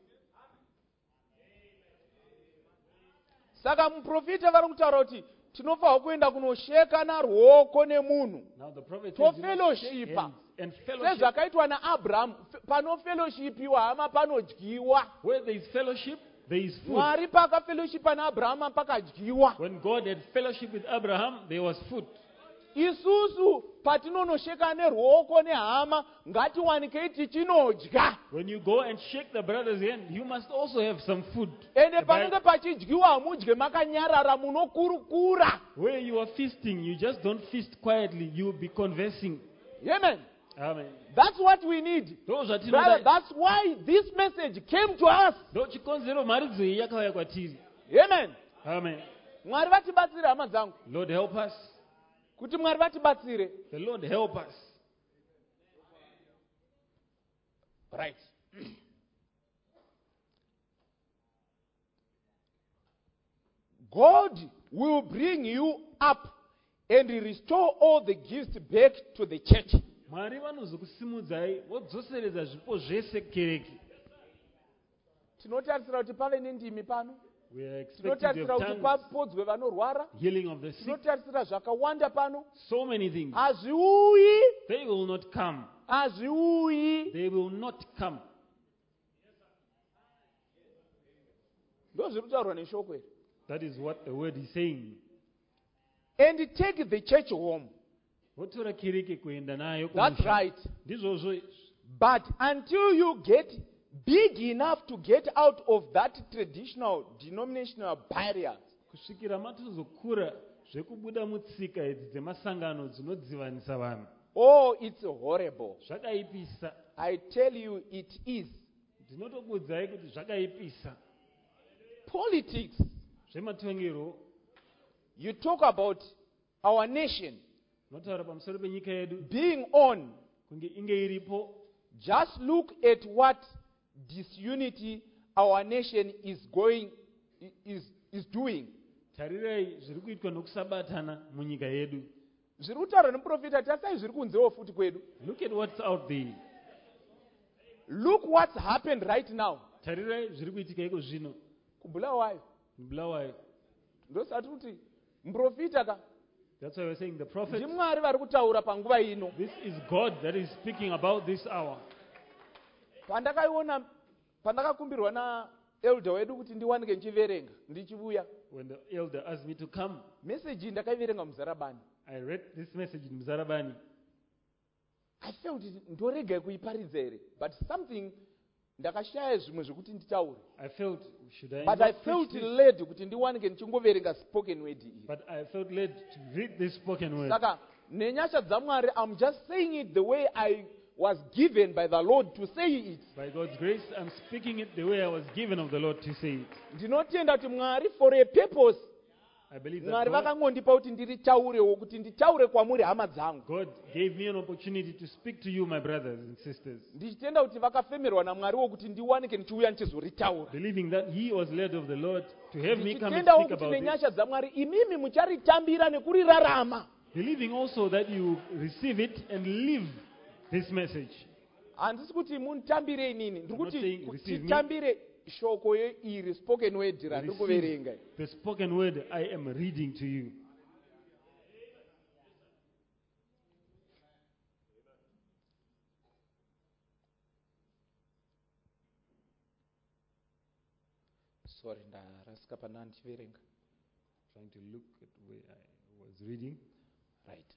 Saka muprofita vari kutaura kuti tinofanirwa kuenda kunosheka naruoko nemunhu. Now the prophet To says, you must fellowship. shake hands and fellowship. Sezvakaitwa naAbhurahamu, panofellowshipiwa hama panodyiwa. Where there is fellowship, there is food. Mwari pakafellowshipa naAbhurahamu pakadyiwa. When God had fellowship with Abraham, there was food. Isusu patinonosheka neruoko nehama ngatiwanikei tichinodya. When you go and shake the brother's hand, you must also have some food. Ende The Bible- panenge pachidyiwa hamudye makanyarara munokurukura. Where you are feasting, you just don't feast quietly, you will be conversing. Amen. Amen. That's what we need. Brother, That's why this message came to us. ndochikonzero mharidzo iyi yakauya kwatiri. Amen. Amen. Mwari vatibatsire hama dzangu. Lord help us. Kuti Mwari vatibatsire. The Lord help us. Right. God will bring you up and restore all the gifts back to the church. Mwari vanozokusimudzai vodzoseredza zvipo zvese kereke. Tinotarisira kuti pave nendimi pano. We are expecting to Tinotarisira have kuti tongues, papodzwe vanorwara. healing of the sick, Tinotarisira zvakawanda pano. so many things. Hazviuyi. They will not come. Hazviuyi. They will not come. Ndozviri kutaurwa neshoko iri. That is what the word is saying. And take the church home. Votora kereke kuenda nayo That's kumusha. right. Ndizvozvo izvi. But until you get big enough to get out of that traditional denominational barriers, Kusvikira matozokura zvekubuda mutsika idzi dzemasangano dzinodzivanisa vanhu. oh, it's horrible. Zvakaipisa. I tell you, it is. Ndinotokuudzai kuti zvakaipisa. Politics. Zvematongero, You talk about our nation unotaura pamusoro penyika yedu being on. kunge inge iripo. Just look at what disunity our nation is doing. Tarirai zviri kuitwa nokusabatana munyika yedu. Zviri kutaurwa nemuprofita tasai zviri kunzewo futi kwedu. Look at what's out there. Look what's happened right now. Tarirai zviri kuitika iko zvino. Kubulawayo. Bulawayo. Ndosati kuti muprofita ka That's why we're saying the prophet. ndimwari vari kutaura panguva ino. This is God that is speaking about this hour. Pandakakumbirwa naelder wedu kuti ndiwanike ndichiverenga ndichivuya, When the elder asked me to come, meseji ndakaiverenga muzarabani. I read this message in Mzarabani. I felt kuti ndorega kuiparidza here, but something ndakashaya zvimwe zvekuti nditaure, I felt, should I but not I preach felt this? led kuti ndiwanike ndichingoverenga spoken word iyi. But I felt led to read this spoken word. Saka nenyasha dzaMwari, I'm just saying it the way I was given by the Lord to say it. By God's grace, I'm speaking it the way I was given of the Lord to say it. Ndinotenda kuti Mwari for a purpose, I believe Mwari that vakangondipa kuti ndiritaurewo, kuti nditaure kwamuri hama dzangu. God gave me an opportunity to speak to you, my brothers and sisters, Ndichitenda kuti vakafemerwa naMwariwo kuti ndiwanike ndichiuya ndichizoritaura. believing that He was led of the Lord to have me come and Ndichitendawo speak kuti about it. nenyasha dzaMwari imimi mucharitambira nekurirarama. Believing also that you receive it and live this message. Handisi kuti munitambire inini, not ndikuti saying receive me. titambire shoko iri spoken word randiri kuverenga. Receive the spoken word I am reading to you. Sorry, ndarasika pana ndichiverenga. Trying to look at where I was reading. Right.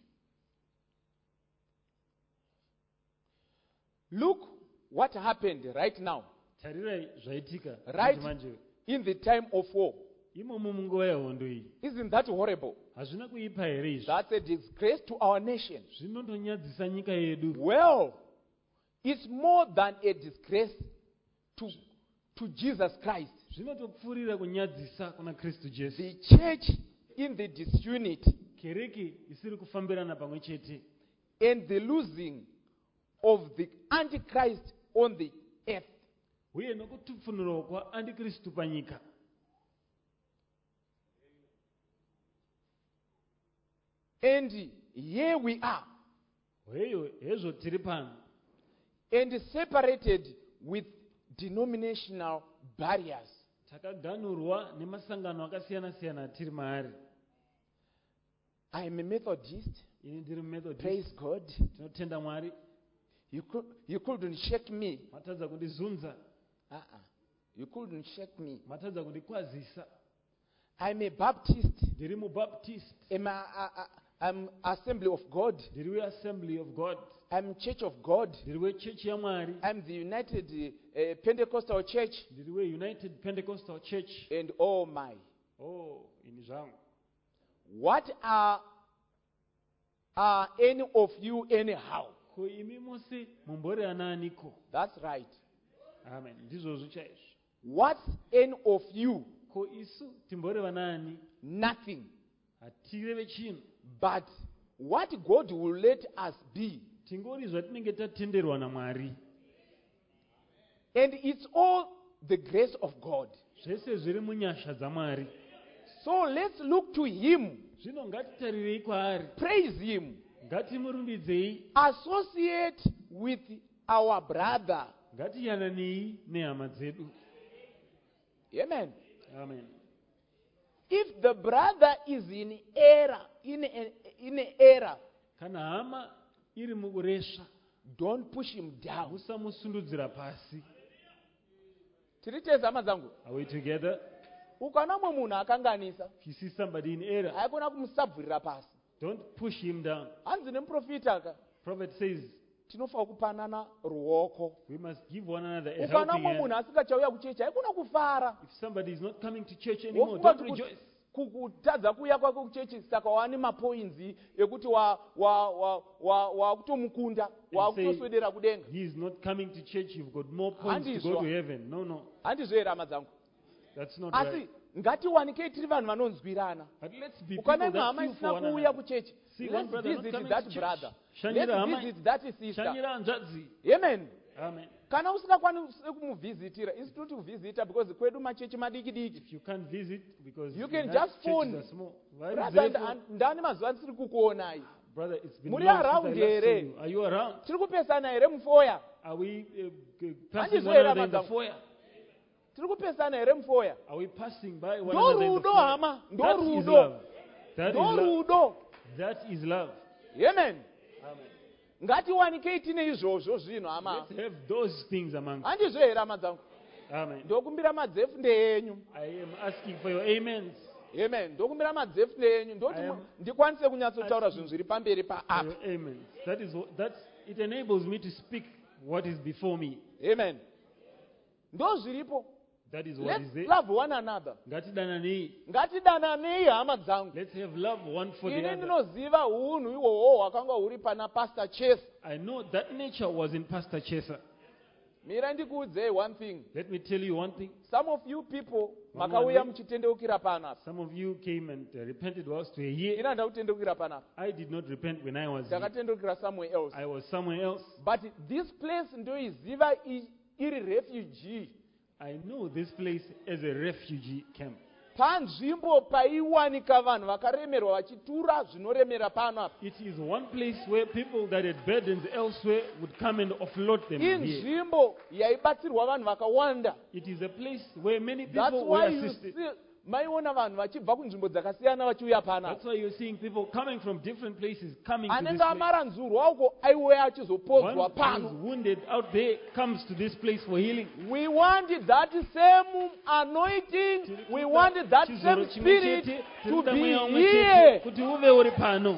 Look what happened right now, Tarirai zvaitika Right. manje in the time of war. imomo munguva yehondo iyi. Isn't that horrible? Hazvina kuipa here izvi? That's a disgrace to our nation. Zvinondonyadzisa nyika yedu. Well, it's more than a disgrace to Jesus Christ. Zvinotopfuurira kunyadzisa kuna Kristu Jesu. The church in the disunity Kereke isiri kufambirana pamwe chete and the losing of the Antichrist on the earth. uye nokutupfunurawo kwaandikristu panyika. And here we are, Heyo hezvo tiri pano and separated with denominational barriers. takaganhurwa nemasangano akasiyana-siyana atiri maari. I am a Methodist. ini ndiri Methodist. Praise God. Tinotenda Mwari. You couldn't shake me. Matadza kundizunza. You couldn't shake me. Matadza kundikwazisa. I'm a Baptist. Ndiri muBaptist. I'm Assembly of God. Ndiri weAssembly of God. I'm Church of God. Ndiri wechechi yaMwari. I'm the United Pentecostal Church. Ndiri weUnited Pentecostal Church. And oh my. Oh, ini zvangu. What are any of you anyhow? Ko imi mose mumbori anaaniko? That's right. Amen. Ndizvozvo chaizvo. What's any of you? Ko isu timbori vanaani? Nothing. Hatireve chinhu. But what God will let us be. Tingori zvatinenge tatenderwa naMwari. And it's all the grace of God. Zvese zviri munyasha dzaMwari. So let's look to Him. Zvino ngatitarirei kwaari. Praise Him. Ngatimurumbidzei. Associate with our brother. Ngatiyananei nehama dzedu. Amen. Amen. If the brother is in error, in error, Kana hama iri mukuresva, don't push him down. musamusundudzira pasi. Tirite hama dzangu. Are we together? Ukaona mumwe munhu akanganisa, If you see somebody in error, haikona kumusabvurira pasi. don't push him down. Hanzi nemuprofita ka, Prophet says tinofanira kupanana ruoko. we must give one another a Ukaona helping mumwe hand. munhu asingachauya kuchechi, haikona kufara. If somebody is not coming to church anymore, Wofunga don't kuti rejoice. kutadza kuuya kwake kuchechi saka waane mapoints ekuti wakutomukunda, wakutoswedera kudenga. He is not coming to church, you've got more points to Handizwa. go to heaven. No. Handizvo here hama dzangu. That's not right. Asi ngatiwanikei tiri vanhu vanonzwirana. But let's be people Ukaona imwe that hama feel for isina one kuuya another. kuchechi, See, one let's brother not visit coming that to church. brother. Shanyira hama- Let's visit that sister. Shanyira hanzvadzi. Amen. Amen. Kana usingakwanisi kumuvhizitira, isi toti kuvhizita because kwedu machechi madiki diki. If you can't visit because You can that just churches phone. are small. Why Brother, is there- ndani mazuva ndisiri kukuonai. Brother, it's been Muri long since I around last saw here. you. Are you around? Tiri kupesana here mufoya? Are we passing Handizvo one here another in the madam. foyer? Tiri kupesana here mufoya? Are we passing by one another in the Ndorudo foyer? hama, That is ndorudo. love. That is love. Ndorudo. That is love. Amen. Amen. Ngatiwanikei tine izvozvo zvino hama. Let's have those things among us. Handizvo here hama dzangu. Amen. Ndokumbira madzefu ndeyenyu. I am asking for your amens. Amen. Ndokumbira madzefu ndeyenyu. Ndoti I am ndikwanise kunyatsotaura asking zvinhu zviri pamberi For paapa. your amens. That is what, it enables me to speak what is before me. Amen. ndozviripo. That is what Let's is there. love one another. Ngatidananei. Ngatidananei hama dzangu. Let's have love one for the Ini other. ndinoziva unhu ihwohwo hwakanga huri pana Pastor Chesa. I know that nature was in Pastor Chesa. Mira ndikuudzei one thing. Let me tell you one thing. Some of you people One makauya way. muchitendeukira panapa. Some of you came and repented whilst we were here. Ina ndakutendeukira panapa. I did not repent when I was here. Ndakatendeukira somewhere else. I was somewhere else. But this place ndoiziva iri refugee. I know this place as a refugee camp. Panzvimbo paiwanika vanhu vakaremerwa vachitura zvinoremera panapa. It is one place where people that had burdens elsewhere would come and offload them here. Inzvimbo yaibatsirwa vanhu vakawanda. It is a place where many That's people why were you assisted. see maiona vanhu vachibva kunzvimbo dzakasiyana vachiuya panapa. That's why you're seeing people coming from different places coming to this Anenge place. amara nzurwa uko aiuya achizopodzwa One who pano. is wounded out there comes to this place for healing. We want that same anointing. We want that same spirit to be here. Kuti uve uri pano.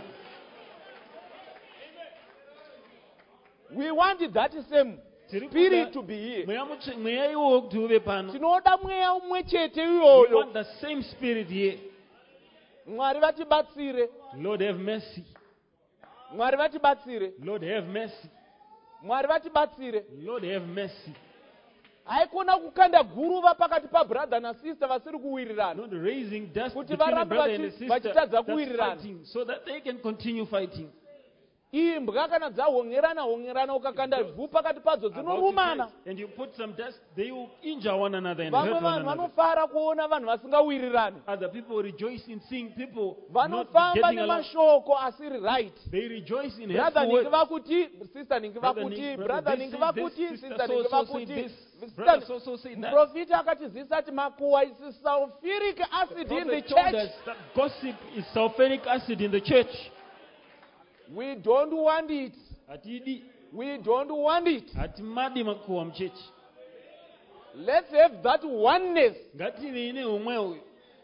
We want that same spirit to be here. Mweya iwowo kuti uve pano. Tinoda mweya umwe chete We iyoyo. want the same spirit here. Mwari vatibatsire. Lord have mercy. Mwari vatibatsire. Lord have mercy. Mwari vatibatsire. Lord have mercy. Haikona kukanda guruva pakati pabrother na sister vasiri kuwirirana. Not raising dust Kuti between a varambe brother and a vachitadza sister that's kuwirirana. fighting so that they can continue fighting. Imbwa kana dzahongerana ukakanda ivhu pakati padzo About to dzinorumana. fight, and you put some dust, they will injure one another and Vamwe hurt one vanhu another. vanofara kuona vanhu vasingawirirani. Other people rejoice in seeing people not Vanofamba getting along. nemashoko asiri right. They rejoice in Brother hateful ningi words. vakuti, sister ningi vakuti, brother ningi vakuti, sister ningi vakuti. Brother so say that. Profit akatizisa ati makuwa is sulfuric acid in the Prophet told church. us that gossip is sulfuric acid in the church. We don't want it. Atidi, We don't want it. atimadi makuwa mchechi. Let's have that oneness. Ngative ine umwe,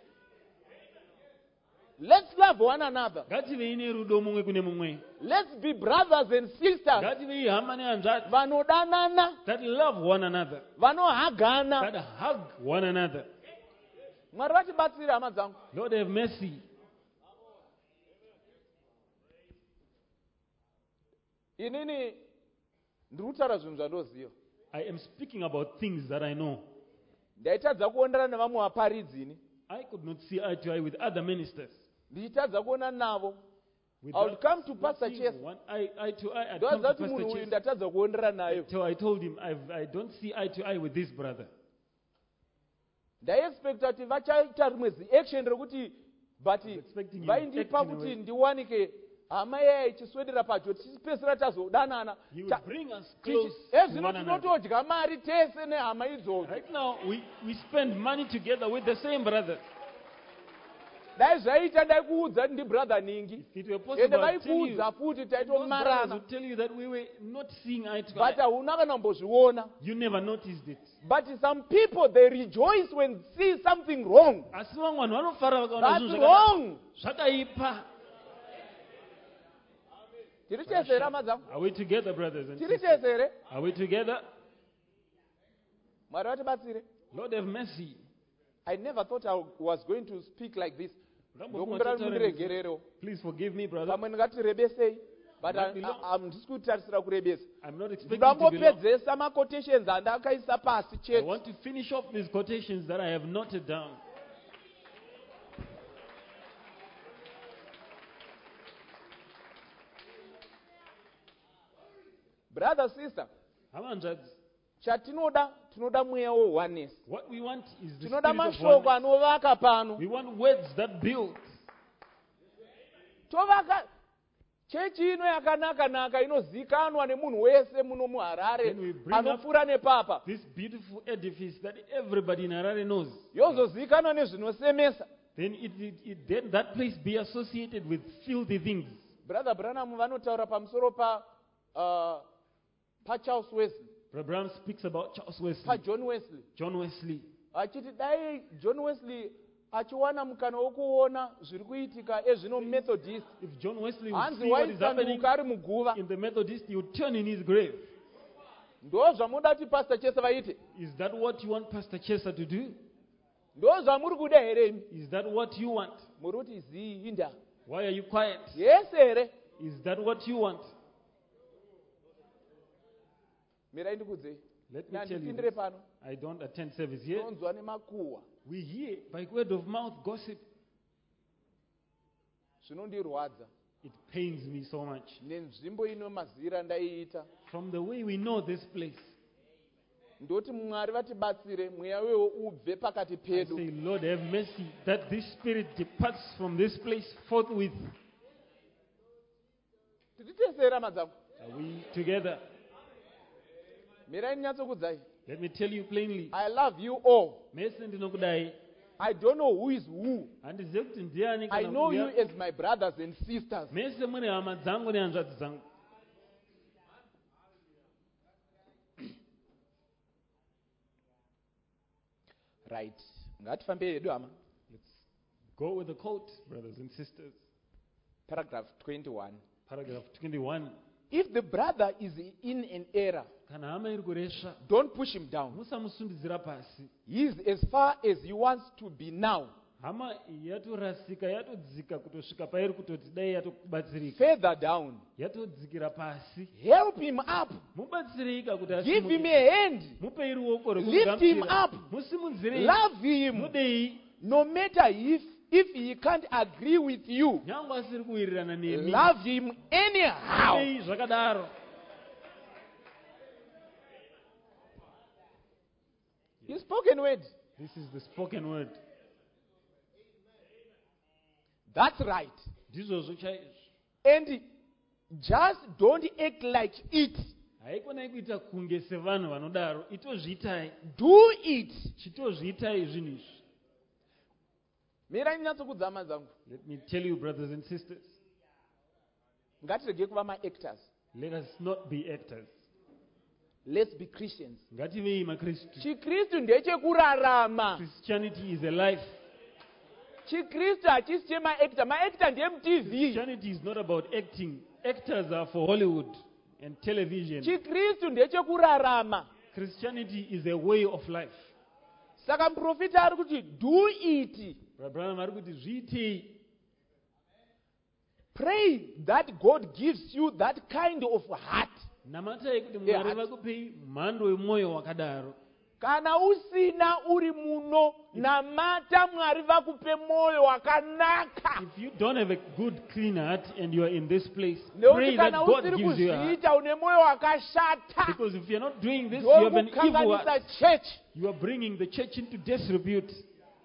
Let's love one another. ngative ine rudo mumwe kune mumwe. Let's be brothers and sisters. Ngative ihama nehanzvadzi Vanodanana, that love one another, vanohagana. that hug one another. Mwari vatibatsire hama dzangu. Lord have mercy. Inini ndirikutaura zvinhu zvandoziva. I am speaking about things that I know. Ndaitadza kuonana nevamwe vaparidzi ini. I could not see eye to eye with other ministers. Ndichitadza kuonana navo. With I would that come to Pastor seeing Chesa. one eye to eye, I'd Ndoziva come to kuti munhu Pastor uyu Chesa. ndatadza kuonana naye. So I told him, I don't see eye to eye with this brother. Ndaiexpecta kuti vachaita rimwe ziaction rekuti but expecting him vaindipa acting kuti away. ndiwanike hama yeye ichiswedera padyo tichipedzisira tazodanana. He will bring us close to Ezvino one another. tinotodya mari tese nehama idzodzo. Right now, we spend money together with the same brother. Dai zvaita ndaikuudza kuti ndibrother ningi. If it were Ende possible, I'd tell you, vaikuudza futi those brothers taitomarana. would tell you that we were not seeing eye to But eye. hauna kana kumbozviona. You never noticed it. But some people, they rejoice when see something wrong. Asi vamwe vanhu vanofara vakaona That's zvinhu wrong. zvakaipa. Tiri chese here hama dzangu. Are we together, brothers and Tiri sisters? chese here. Are we together? Mwari vatibatsire. Lord have mercy. I never thought I was going to speak like this. Ndambofunga Ndokumbira kuti mundiregerero. Please forgive me, brother. Pamwe ndingatirebesei. But Not belong. handisi kutarisira kurebesa. I'm not expecting to belong. Ndambopedzesa maquotations andakaisa pasi I chete. want to finish off these quotations that I have noted down. Brother, sister, Hamanjadzi, tinoda mweya wooneness. what we want is the Tinoda spirit of mashoko oneness. anovaka pano. We want words that build. Tovaka chechi ino yakanaka inozikanwa nemunhu wese muno muHarare Then we bring up anopfuura nepapa. This beautiful edifice that everybody in Harare knows. Yozozikanwa nezvinosemesa. Then then that place be associated with filthy things. Brother Branham vanotaura pamusoro pa Charles Wesley, Abraham speaks about Charles pa Wesley, John Wesley. John Wesley. Achiti dai John Wesley achiwana mukana wokuona zviri kuitika ezvino Methodist, If John Wesley would hanzi see what is happening waisanduka ari muguva. in the Methodist, he would turn in his grave. ndo zvamunoda kuti Pastor Chesa vaite? Is that what you want Pastor Chesa to do? Ndo zvamuri kuda here imi? Is that what you want? Muri kuti ziinda. Why are you quiet? Yes here. Is that what you want? Mirai ndikudzei. Let me tell you Ndipindire this. pano. I don't attend service here. Tonzwa nemakuhwa. We hear by word of mouth gossip. Zvinondirwadza. It pains me so much. Nenzvimbo ino mazira ndaiita. From the way we know this place, Ndoti Mwari vatibatsire mweya wewo ubve pakati I pedu. say, Lord, have mercy that this spirit departs from this place forthwith. Tititesera madzangu. Are we together? Mirai nyatsokudzai. Let me tell you plainly. I love you all. Mese ndinokudai. I don't know who is who. Handizivi kuti ndiani I kana know you uya. as my brothers and sisters. Mese muri hama dzangu nehanzvadzi dzangu. Right. Ngatifambe hedu hama. Let's go with the quote, brothers and sisters. Paragraph 21. Paragraph 21. If the brother is in an error, Kana hama iri kuresva, don't push him down. musamusundidzira pasi. He is as far as he wants to be now. Hama yatorasika yatodzika kutosvika pairi kutoti dai yatokubatsirika. Further down. Yatodzikira pasi. Help him up. Mubatsirika kuti Give him asimuke. a hand. Mupei ruoko Lift him rekugamuchira. up. Musimudzirei. Love him. Mudei. No matter if he can't agree with you. Nyangwe asiri kuwirirana nemi. Love him anyhow. Mudei zvakadaro. The spoken word. This is the spoken word. That's right. Ndizvozvo chaizvo. And just don't act like it. Haikonai kuita kunge sevanhu vanodaro. Itozviitai. Do it. Chitozviitai zvinhu izvi. Mirai nyatsokudzama dzangu. Let me tell you, brothers and sisters, Ngatirege kuva ma-actors. let us not be actors. Let's be Christians. Ngativei maKristu. Chikristu ndechekurarama. Christianity is a life. Chikristu hachisi chema-actor. Ma-actor ndemutv. Christianity is not about acting. Actors are for Hollywood and television. Chikristu ndechekurarama. Christianity is a way of life. Saka muprofita ari kuti do it. Branham ari kuti zviitei. Pray that God gives you that kind of heart. Namatai kuti Mwari vakupei mhando yemwoyo wakadaro. Kana usina uri muno, namata Mwari vakupe moyo wakanaka. If you don't have a good, clean heart and you are in this place, Nekuti pray that kana God usiri gives you a heart. kuzviita une moyo wakashata. Because if you're not doing this, you have an evil Ndokukanganisa heart. church. You are bringing the church into disrepute.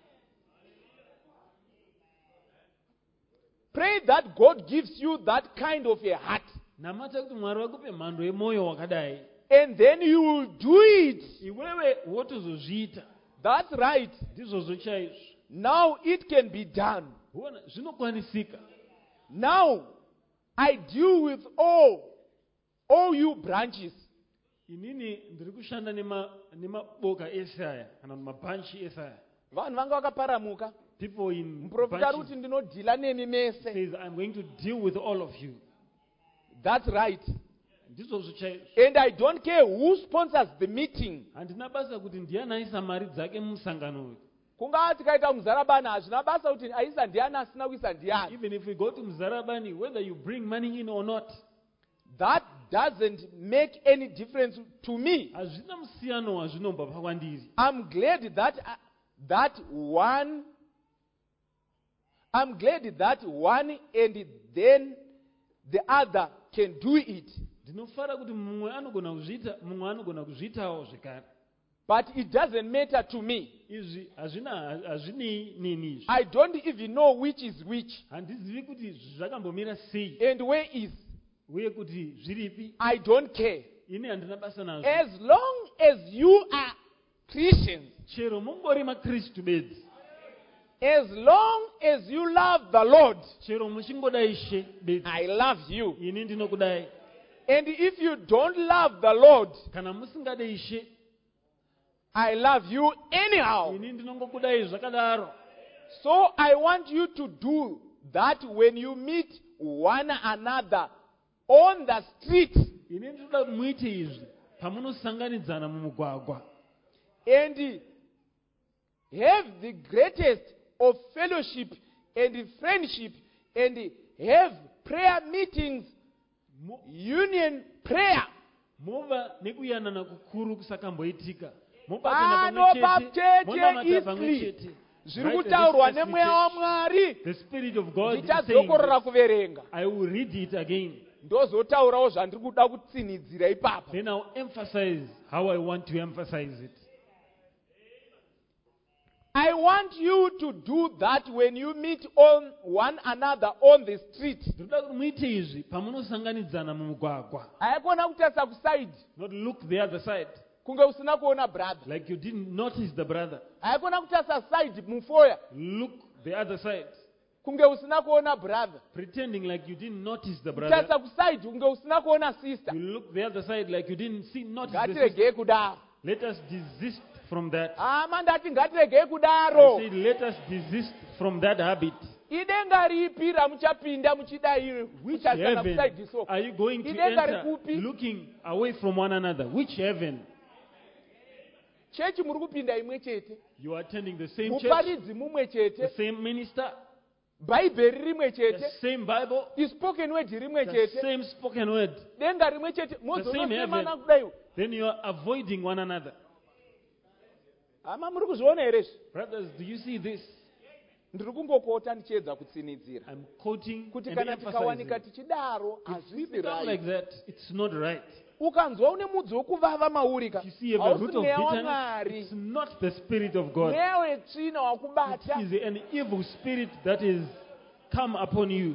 Pray that God gives you that kind of a heart. Namata kuti Mwari vakupe mhando yemwoyo wakadai. And then you will do it. Iwewe wotozozviita. That's right. Ndizvozvo chaizvo. Now it can be done. Huona zvinokwanisika. Now I deal with all you branches. Inini ndiri kushanda nemaboka ese aya kana mabhanchi ese aya. Vanhu vanga vakaparamuka. People in Muprofita ari bunches kuti ndinodhila nemi mese. says, I'm going to deal with all of you. That's right. Ndizvozvo chaizvo. And I don't care who sponsors the meeting. Handina basa kuti ndiani aisa mari dzake mumusangano uyu. Kungava tikaita muzarabani hazvina basa kuti aisa ndiani asina kuisa ndiani. Even if we go to Mzarabani, whether you bring money in or not, That doesn't make any difference to me. hazvina musiyano wazvinomba pakwandiri. I'm glad that one and then the other can do it. Ndinofara kuti mumwe anogona kuzviita, mumwe anogona kuzviitawo zvekare. But it doesn't matter to me. Izvi hazvinei neni izvi. I don't even know which is which Handizivi kuti zvakambomira sei and where is. uye kuti zviripi. I don't care. Ini handina basa nazvo. As long as you are Christians, Chero mungori maKristu bedzi. as long as you love the Lord, Chero muchingodai She bedzi. I love you. Ini ndinokudai. And if you don't love the Lord, Kana musingadei She, I love you anyhow. ini ndinongokudai zvakadaro. So I want you to do that when you meet one another on the street. Ini ndinoda muite izvi pamunosanganidzana mumugwagwa, and have the greatest of fellowship and friendship, and have prayer meetings, union prayer. mova nekuyanana kukuru kusakamboitika, Pano pamwe zviri kutaurwa nemweya waMwari. The Spirit of God is saying Ndichadzokorera kuverenga I will read it again. ndozotaurawo zvandiri kuda kutsinidzira ipapo. Then I'll emphasize how I want to emphasize it. I want you to do that when you meet on one another on the street. Ndoda kuti muite izvi pamunosanganidzana mumugwagwa. Haikona kutarisa kusaidi Not look the other side, kunge usina kuona brother. like you didn't notice the brother. Haikona kutarisa side mufoya Look the other side, kunge usina kuona brother. pretending like you didn't notice the brother. Kutarisa kusaidi kunge usina kuona sister. You look the other side like you didn't notice the sister. Ngatiregei kudaro. Let us desist from that. Ama ndati ngatiregei I kudaro. said, let us desist from that habit. Idenga ripi ramuchapinda muchidai Which muchasana heaven kusaidi so. are you going to Idenga enter rikupi? looking away from one another? Which heaven? Chechi muri kupinda imwe chete. You are attending the same church, Muparidzi mumwe the chete. same minister, Bhaibheri rimwe the chete. same Bible, Ispoken word rimwe the chete. same spoken word. Denga rimwe chete. same Mozonosemana heaven. kudai. Then you are avoiding one another. Ama muri kuzviona here izvi? Brothers, do you see this? Ndiri kungokota ndichiedza kutsinidzira I'm quoting kuti and kana emphasizing. tikawanika tichidaro If we hazvisi become like right. that, it's not right. Ukanzwa une mudzi wokuvava maurika, If you see you have a hausi root of mweya bitterness, waMwari, it's not the Spirit of God. mweya wetsvina wakubata. It is an evil spirit that is come upon you.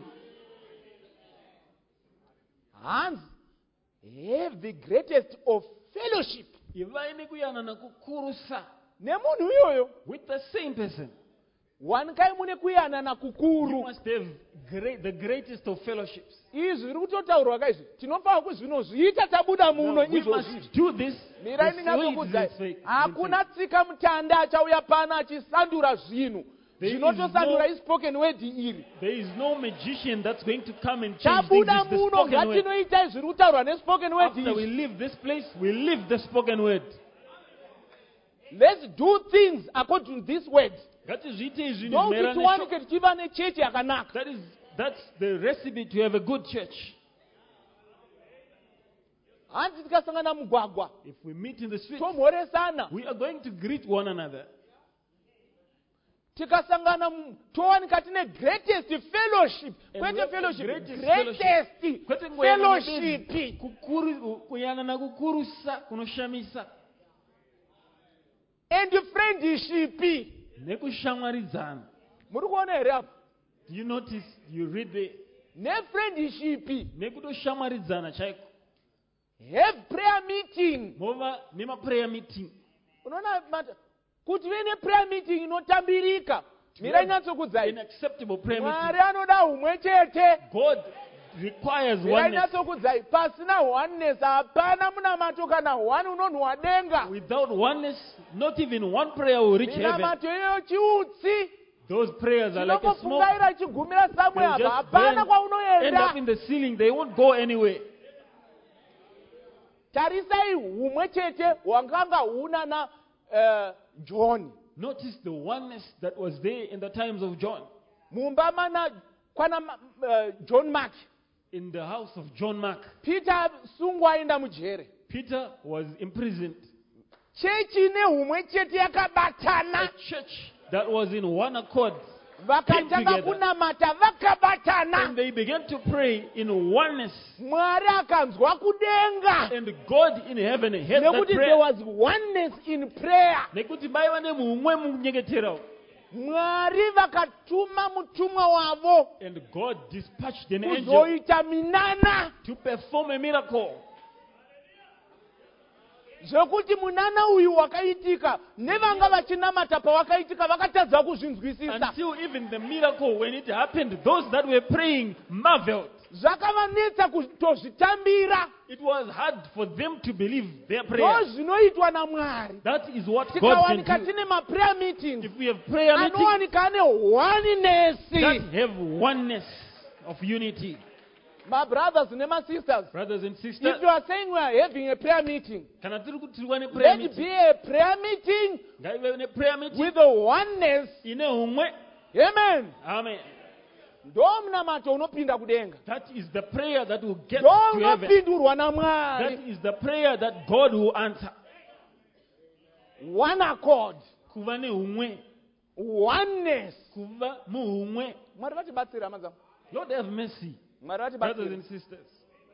Hands have the greatest of fellowship Ivai nekuyanana kukurusa nemunhu iyoyo. with the same person. Wanikai mune kuyanana You kukuru. must have the greatest of fellowships. Izvi zviri kutotaurwa kaizvi tinofanira kuzvinozviita tabuda muno Now, we izvozvi. must do this. Mirai the way it ndingatsokudzai, is fake. hakuna tsika mutanda achauya pana achisandura zvinhu There is zvinotosandura no- ispoken word iri. There is no magician that's going to come and change things Tabuda with the muno spoken word. ngatinoitai zviri kutaurwa nespoken word After we izvi. leave this place, we leave the spoken word. Let's do things according to this word. Ngatizviite izvi Ndokuti zvinoenderana tiwanike tichiva nechechi yakanaka. That's the recipe to have a good church. Hanzi tikasangana mugwagwa If we meet in the street, tomhoresana. we are going to greet one another. Tikasangana towanika tine greatest fellowship. And Kwete we have fellowship, greatest greatest Kwete kuyanana fellowship. bedzi, kuyanana kukurusa kunoshamisa And friendship. nekushamwaridzana. Muri kuona here apo? Do you notice? You read the Nefriendship. nekutoshamwaridzana chaiko. Have prayer meeting. Mova nema-prayer meeting. Unoona kuti vive neprayer meeting inotambirika. Mirai nyatsokudzai. An acceptable prayer meeting. Mwari anoda umwe chete. God requires Mirai oneness. nyatsokudzai. Pasina oneness hapana munamato kana one unonhuwa denga. Without oneness, not even one prayer will reach heaven. Minamato iyoyo chiutsi. Those prayers are like a smoke. Chinongopfungaira chigumira samwe They'll apa. just burn, Hapana end kwaunoenda. up in the ceiling. They won't go anywhere. Tarisai umwe chete hwanganga huna na John. Notice the oneness that was there in the times of John. Mumba mana kwana John Mark. In the house of John Mark, Peter sungwa aenda mujere. Peter was imprisoned. Chechi nehumwe chete A yakabatana. church that was in one accord. Vakatanga together. kunamata vakabatana. And they began to pray in oneness. Mwari akanzwa kudenga. And God in heaven heard that Nekuti there prayer. was oneness in prayer. Nekuti vaiva nemumwe munyengetero. Mwari vakatuma mutumwa wavo And God dispatched an angel kuzoita minana. to perform a miracle. Zvekuti munana uyu wakaitika nevanga vachinamata pawakaitika vakatadza kuzvinzwisisa. Until even the miracle, when it happened, those that were praying marveled. Zvakavanetsa kutozvitambira. It was hard for them to believe their prayer. Zvinoitwa naMwari. That is what God Tikawanika can do. tine maprayer meetings If we have prayer meetings anowanika ane oneness. that have oneness of unity, My brothers and my sisters, Brothers and sisters, if you are saying we are having a prayer meeting, kana tiri kuti tiri kuva neprayer let it meeting, be a prayer meeting ngaive neprayer meeting with the oneness. ine umwe. Amen. Amen. Ndo munamato unopinda kudenga. That is the prayer that will get Ndo to heaven. unopindurwa naMwari. That is the prayer that God will answer. One accord. Kuva neumwe, Oneness. kuva muumwe. Mwari vatibatsira mazamu. Lord have mercy, Mwari brothers vatibatsira. and sisters.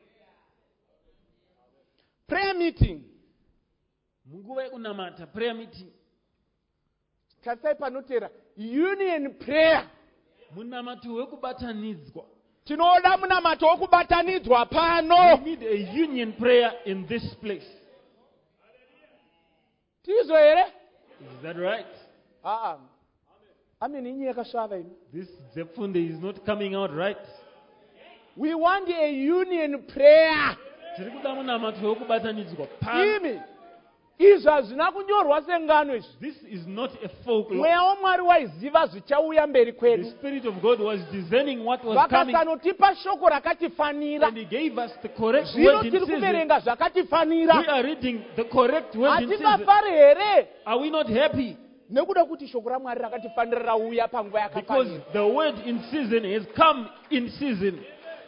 Prayer meeting. Munguva yekunamata, prayer meeting. Tarisai panotera. Union prayer. Munamato wekubatanidzwa. Tinoda munamato wokubatanidzwa We pano. need a union prayer in this place. Tizvo here? Is that right? Amen. Inyi yakasvava ino. This Zefunde is not coming out right. We want a union prayer. Tiri kuda munamato wekubatanidzwa. Pano. Imi. Izvi hazvina kunyorwa sengano izvi. This is not a folklore. Mweya waMwari waiziva zvichauya mberi The kwedu. Spirit of God was discerning what was coming, Vakasanotipa shoko rakatifanira. and He gave us the correct Zvino word in tiri season. kuverenga We zvakatifanira. are reading the correct word in season. Hatingafari here? Are we not happy? Nekuda kuti shoko raMwari rakatifanira rauya panguva Because yakafanira. the word in season has come in season.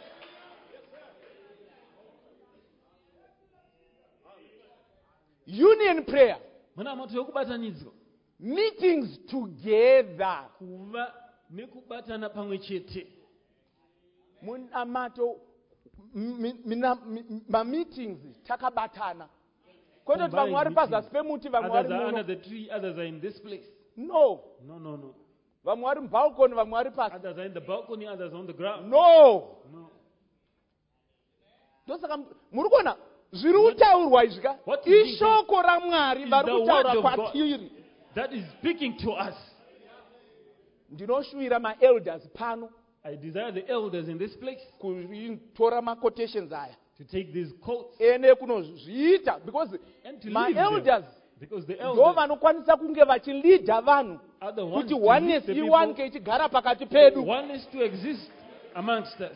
Union prayer. Munamato wekubatanidzwa. Meetings together. Kuva nekubatana pamwe chete. Munamato. Meetings takabatana. Kwete kuti vamwe vari pazasi pemuti vamwe vari Others are under muno. the tree, others are in this place. No. No. Vamwe vari mubalcony vamwe vari pasi. Others are in the balcony, others on the ground. No. No. Ndosaka muri kuona zviri kutaurwa izvi ka What is ishoko raMwari Is vari the word kutaura of God kwatiri. that is speaking to us. Ndinoshuvira maelders pano I desire the elders in this place kutora maquotations aya to take these quotes ene kunozviita because and to lead maelders them. Because the ndo elders vanokwanisa kunge vachilidha vanhu are the ones kuti to lead oneness the iwanike people. ichigara pakati pedu. One is to exist amongst us.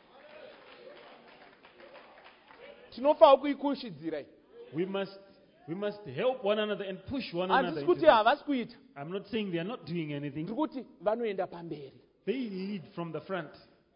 Tinofanira kuikushidzira. We must help one another and push one another. Handisi into kuti this. havasi kuita, I'm not saying they are not doing anything. ndiri kuti vanoenda pamberi. They lead from the front.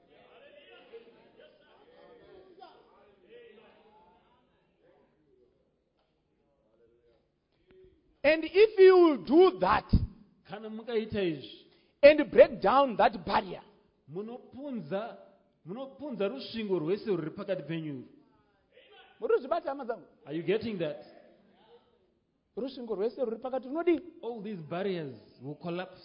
And if you will do that Kana mukaita izvi, and break down that barrier, munopunza rusvingo rwese rwuri pakati penyu. muri kuzvibata hama dzangu, Are you getting that? rusvingo rwese rwuri pakati runodii? All these barriers will collapse.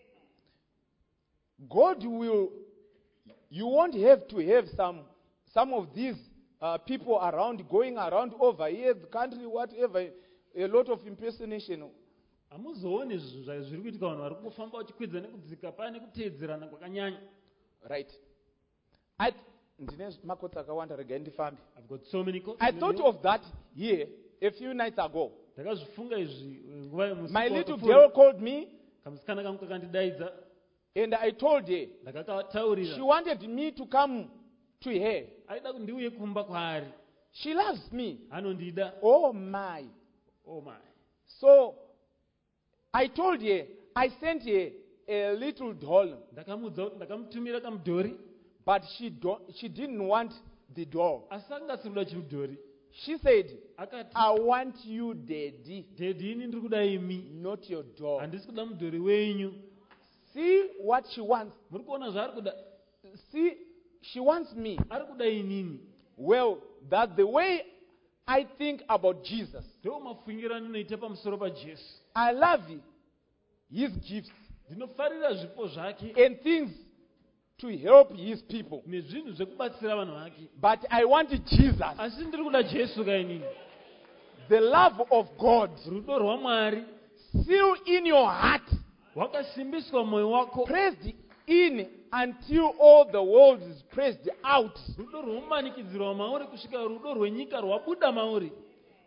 God will, you won't have to have some of these people around, going around over here, the country, whatever, a lot of impersonation. Hamuzooni zviri kuitika vanhu vari kufamba vachikwidza nekudzika pane kuteedzerana kwakanyanya. Right. Ndine makotsi akawanda, regai ndifambe. I've got so many quotes. I thought of that here a few nights ago. Ndakazvifunga izvi nguva yemusi My little wakapfuura. girl called me Kamusikana kangu kakandidaidza, and I told her, she ndakataurira. wanted me to come to her. Aida kuti ndiuye kumba kwaari. She loves me. Anondida. Oh my. Oh my. So I told her, I sent her a little doll, Ndakamuudza kuti ndakamutumira kamudhori, but she didn't want the doll. asi akangatsirida chimudhori. She said, Akati, I want you, daddy, "Daddy, ini ndiri kuda imi, not your doll. handisi kuda mudhori wenyu." See what she wants. Muri kuona zvaari kuda? See, she wants me. Ari kuda inini. Well, that's the way I think about Jesus. Ndiwo mafungiro andinoita pamusoro paJesu. I love his gifts Ndinofarira zvipo zvake and things to help his people. nezvinhu zvekubatsira vanhu vake. But I want Jesus, Asi ndiri kuda Jesu kainini. the love of God, Rudo rwaMwari seal in your heart, rwakasimbiswa mwoyo wako. pressed in until all the world is pressed out. Rudo rwomanikidzirwa mauri kusvika rudo rwenyika rwabuda mauri.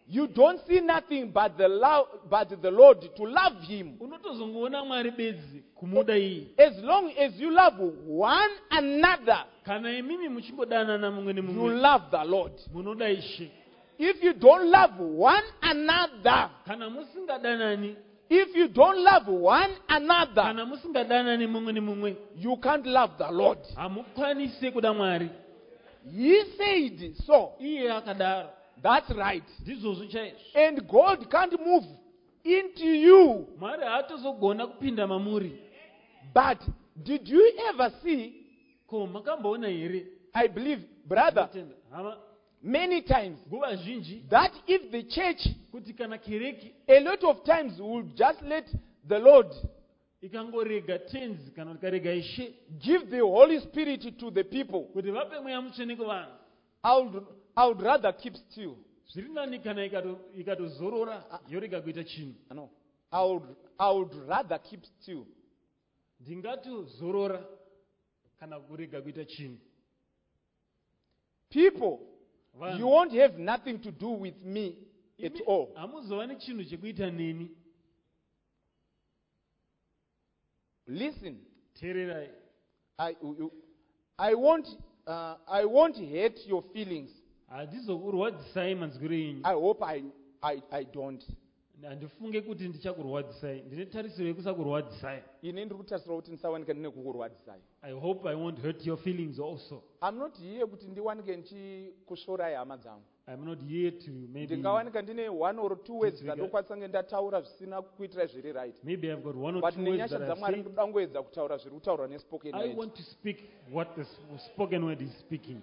You don't see nothing but the Lord to love him. unotozongoona Mwari bedzi kumuda iye. As long as you love one another, Kana imimi muchingodanana mumwe you nemumwe, love the Lord. munoda Ishe. If you don't love one another, Kana musingadanani, if you don't love one another, kana musingadanani mumwe nemumwe, you can't love the Lord. hamukwanisi kuda Mwari. He said so. Iye akadaro. That's right. Ndizvozvo chaizvo. And God can't move into you. Mwari haatozogona kupinda mamuri. But did you ever see, Ko makamboona here? I believe, brother, Hama, many times, nguva zhinji that if the church, kuti kana kereke a lot of times, will just let the Lord ikangorega tenzi kana ikarega Ishe give the Holy Spirit to the people, kuti vape mweya mutsvene kuvanhu, I would rather keep still. zviri nani kana ikatozorora yorega kuita chinhu. No, I would rather keep still. Ndingatozorora kana kurega kuita chinhu. People, Vanhu, you won't have nothing to do with me at imi all. hamuzova nechinhu chekuita neni. Listen, Teererai, I won't hurt your feelings. handizokurwadzisai manzwiro enyu. I hope I don't. Handifunge kuti ndichakurwadzisai. Ndine tarisiro yekusakurwadzisai. Ini ndiri kutarisira kuti ndisawanika ndine kukurwadzisai. I hope I won't hurt your feelings also. I'm not here kuti ndiwanike ndichikushorai hama dzangu. I'm not here to maybe Ndingawanika ndine 1 or 2 words dzandokwanisa nge ndataura zvisina kuitira zviri right. maybe I've got 1 or 2 But words nenyasha that I've dzaMwari said. ndoda ngoedza kutaura zviri kutaurwa nespoken I word. want to speak what the spoken word is speaking.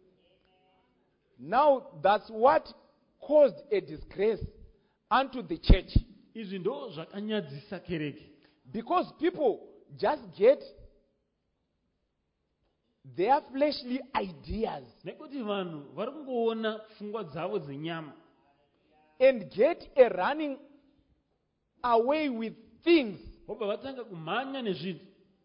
Now that's what caused a disgrace unto the church. Izvi ndo zvakanyadzisa kereke. Because people just get their fleshly ideas Nekuti vanhu vari kungoona pfungwa dzavo dzenyama and get a running away with things. vobva vatanga kumhanya nezvinhu.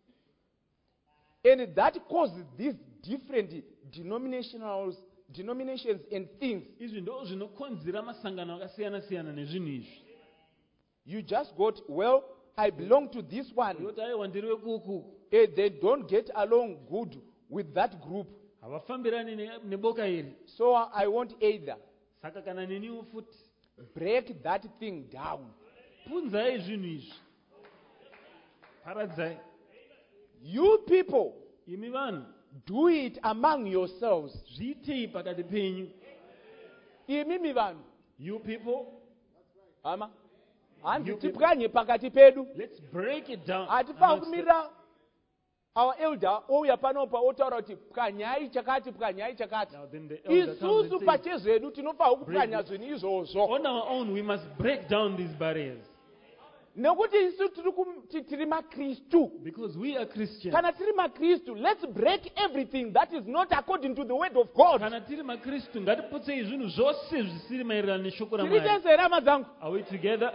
And that causes these different denominations and things. Izvi ndo zvinokonzera masangano akasiyana-siyana nezvinhu izvi. You just got, well, I belong to this one. Yoti aiwa ndiri wekuku, They don't get along good with that group. havafambirani neboka iri. So I want either Saka kana neniwo futi, break that thing down. punzai zvinhu izvi, paradzai. You people, Imi vanhu, do it among yourselves. zviitei pakati penyu. Imimi vanhu, You people, hama, hanzi You people. tipwanye pakati pedu. let's break it down. Hatifa amongst kumira our elder ouya panopa otaura kuti pwanyai chakati pwanyai chakati. Now then the elder comes Isusu and says, pachezvedu tinofanira kupwanya Break zvinhu izvozvo. on our own we must break down these barriers. Nekuti isu tiri makristu. Because we are Christians. Kana tiri makristu, let's break everything that is not according to the word of God. Kana tiri makristu ngatiputsei zvinhu zvose zvisiri maererano neshoko Tiri raMwari. tense here hama dzangu. Are we together?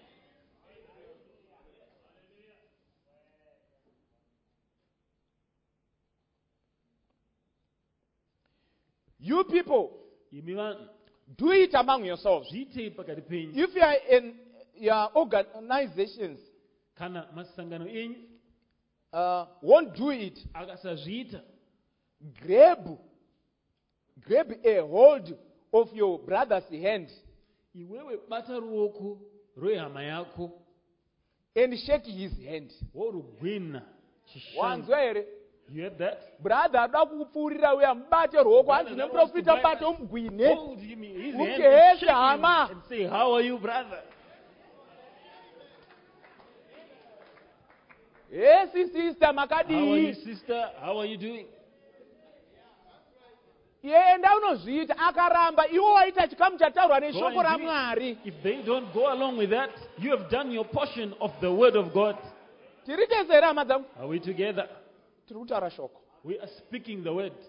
You people, Imi vanhu, do it among yourselves. zviitei pakati penyu. If you are in your organizations, Kana masangano enyu won't do it, akasazviita, grab a hold of your brother's hand iwewe bata ruoko rwehama yako and shake his hand. worugwina chishanu. Wanzwa here? You heard that? Brother ada kukupfuurira uya mubate ruoko hanzi nemuprofita mubate umugwine. Hold him, his hand Mugehesa, and shake him hama. and say, how are you, brother? Yes, sister How are you, makadii. sister? How are you doing? Yenda unozviita akaramba iwo waita chikamu chataurwa Go neshoko and do raMwari. it. If they don't go along with that, you have done your portion of the word of God. Tiri tense here hama dzangu. Are we together? Tiri kutaura shoko. We are speaking the word.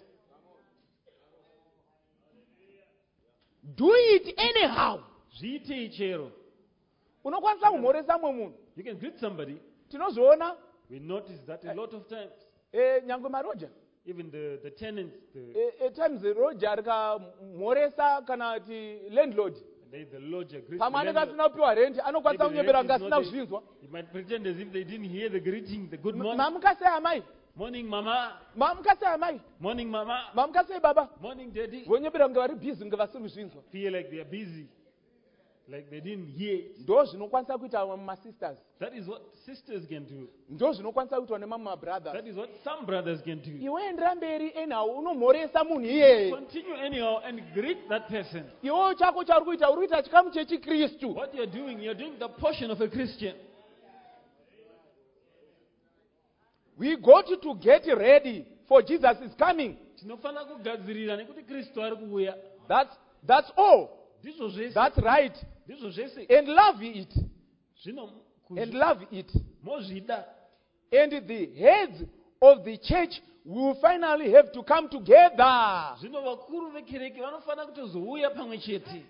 Do it anyhow. Zviitei chero. Unokwanisa kumhoresa mumwe munhu. You can greet somebody. Tinozoona We notice that a lot of times, nyangwe maroja. even the tenants, the At times roja rikamhoresa kana kuti landlord. The lodge agrees. pamwe anenge asina kupiwa renti anokwanisa kunyembera kunge asina kuzvinzwa. You might pretend as if they didn't hear the greeting, the good morning. Mamukasei amai, Morning, mama. mamukasei amai, Morning, mama. mamukasei baba, Morning, daddy. vonyembera kunge vari bhizi kunge vasiri kuzvinzwa. Feel like they are busy, like they didn't hear it. Ndo zvinokwanisa kuita vamwe masisters, That is what sisters can do. ndo zvinokwanisa kuitwa nemamwe mabrothers. That is what some brothers can do. Iwe endera mberi anyhow unomhoresa munhu iyeye. Continue anyhow and greet that person. Iwewo chako chauri kuita uri kuita chikamu chechikristu. What you're doing the portion of a Christian. We got to get ready for Jesus is coming. Tinofana kugadzirira nekuti Kristu ari kuuya. That's all. Ndizvo zvese. That's right. Ndizvo zvese. And love it. Zvino And love it. mozvida. And the heads of the church will finally have to come together. Zvino vakuru vekereke vanofana kutozouya pamwe chete.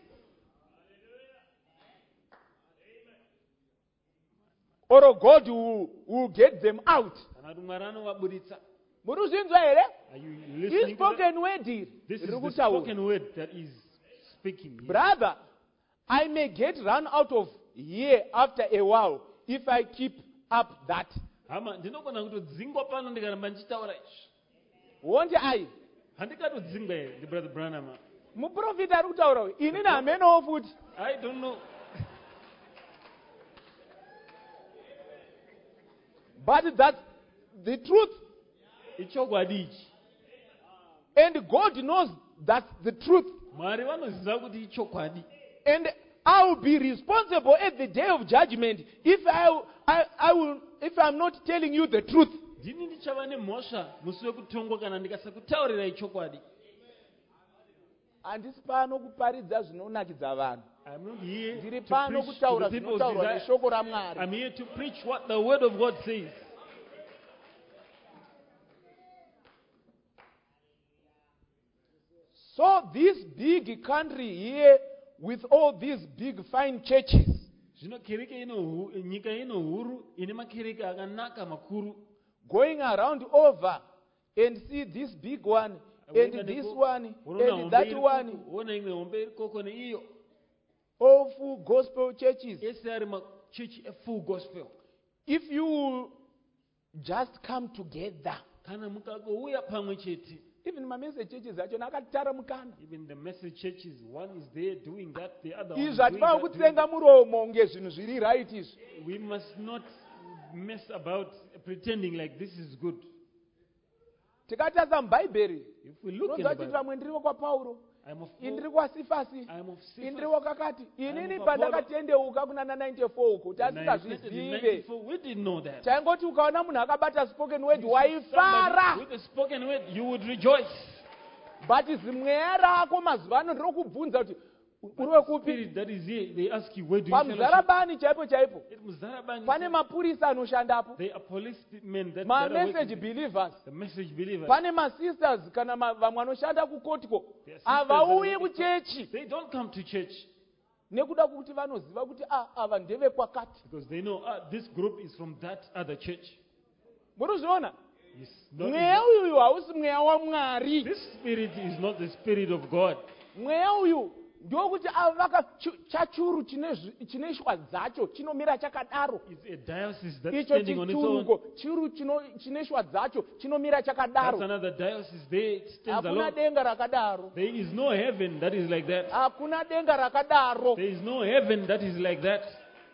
Or God will get them out. Kana kuti Mwari anovaburitsa. Muri kuzvinzwa here? Are you listening to Spoken word here. This is Riri the kutaura. spoken word that is speaking here. Brother, I may get run out of here after a while if I keep up that. Hama, ndinogona kutodzingwa pano ndikaramba ndichitaura izvi. Won't I? Handikatodzingwa here, the brother Branham. Muprofita ari kutaura uyu. Inini hamenowo futi. I don't know. But that's the truth. Ichokwadi ichi. And God knows that's the truth. Mwari vanoziva kuti ichokwadi. And I will be responsible at the day of judgment if I'm not telling you the truth. Ndini ndichava nemhosva musi wekutongwa kana ndikasakutaurira ichokwadi. Handisi pano kuparidza zvinonakidza vanhu. I'm not here Ndiri to pano preach to kutaura the people's zvinotaurwa desire. neshoko raMwari. I'm here to preach what the word of God says. So this big country here with all these big fine churches, Zvino kereke nyika ino huru ine makereke akanaka makuru. going around over and see this big one and this one and that one, Ona imwe hombe irikoko neiyo. all full gospel churches. Ese ari machechi a full gospel. If you just come together, Kana mukagouya pamwe chete. even mamessage churches achona akatara mukana. Even the message churches, one is there doing that, the other one is Izvi doing hatifanira that. kutsenga muromo kunge zvinhu zviri right izvi. We must not mess about pretending like this is good. Tikatarisa mubhaibheri If we look tinoziva at the kuti Bible, vamwe ndiri kwapaulo, I'm of ini ndiri Paul, kwaSifasi, I'm of ini ndiri Cephas. kwakati. Inini of pandakatendeuka kuna 94 uko kuti And I said in asingazvizive. 94, we didn't know that. Taingoti ukaona munhu akabata spoken word Somebody waifara. with a spoken word, you would rejoice. But zimweya rako mazuva ano ndiri kubvunza kuti uri wekupi? Spirit that is here, they ask you, where do you fellowship? Pamuzarabani chaipo chaipo It was Zarabani. pane mapurisa anoshandapo, They are policemen that are mamessage working. believers, The message believers. pane masisters kana vamwe vanoshanda kukotiko. They are sisters Havauyi that are working. kuchechi They don't come to church nekuda kuti vanoziva kuti ava ndevekwakati. because they know this group is from that other church. Muri kuzviona? Yes, not Mweya uyu hausi mweya waMwari. this spirit is not the spirit of God. Mweya uyu ndokuti avaka chachuru chine shwa dzacho chinomira chakadaro. It's a diocese that's Icho standing on its own. chiturungo churu chine shwa dzacho chinomira That's chakadaro. another diocese. There it stands Hakuna alone. denga rakadaro. There is no heaven that is like that. Hakuna denga rakadaro. There is no heaven that is like that.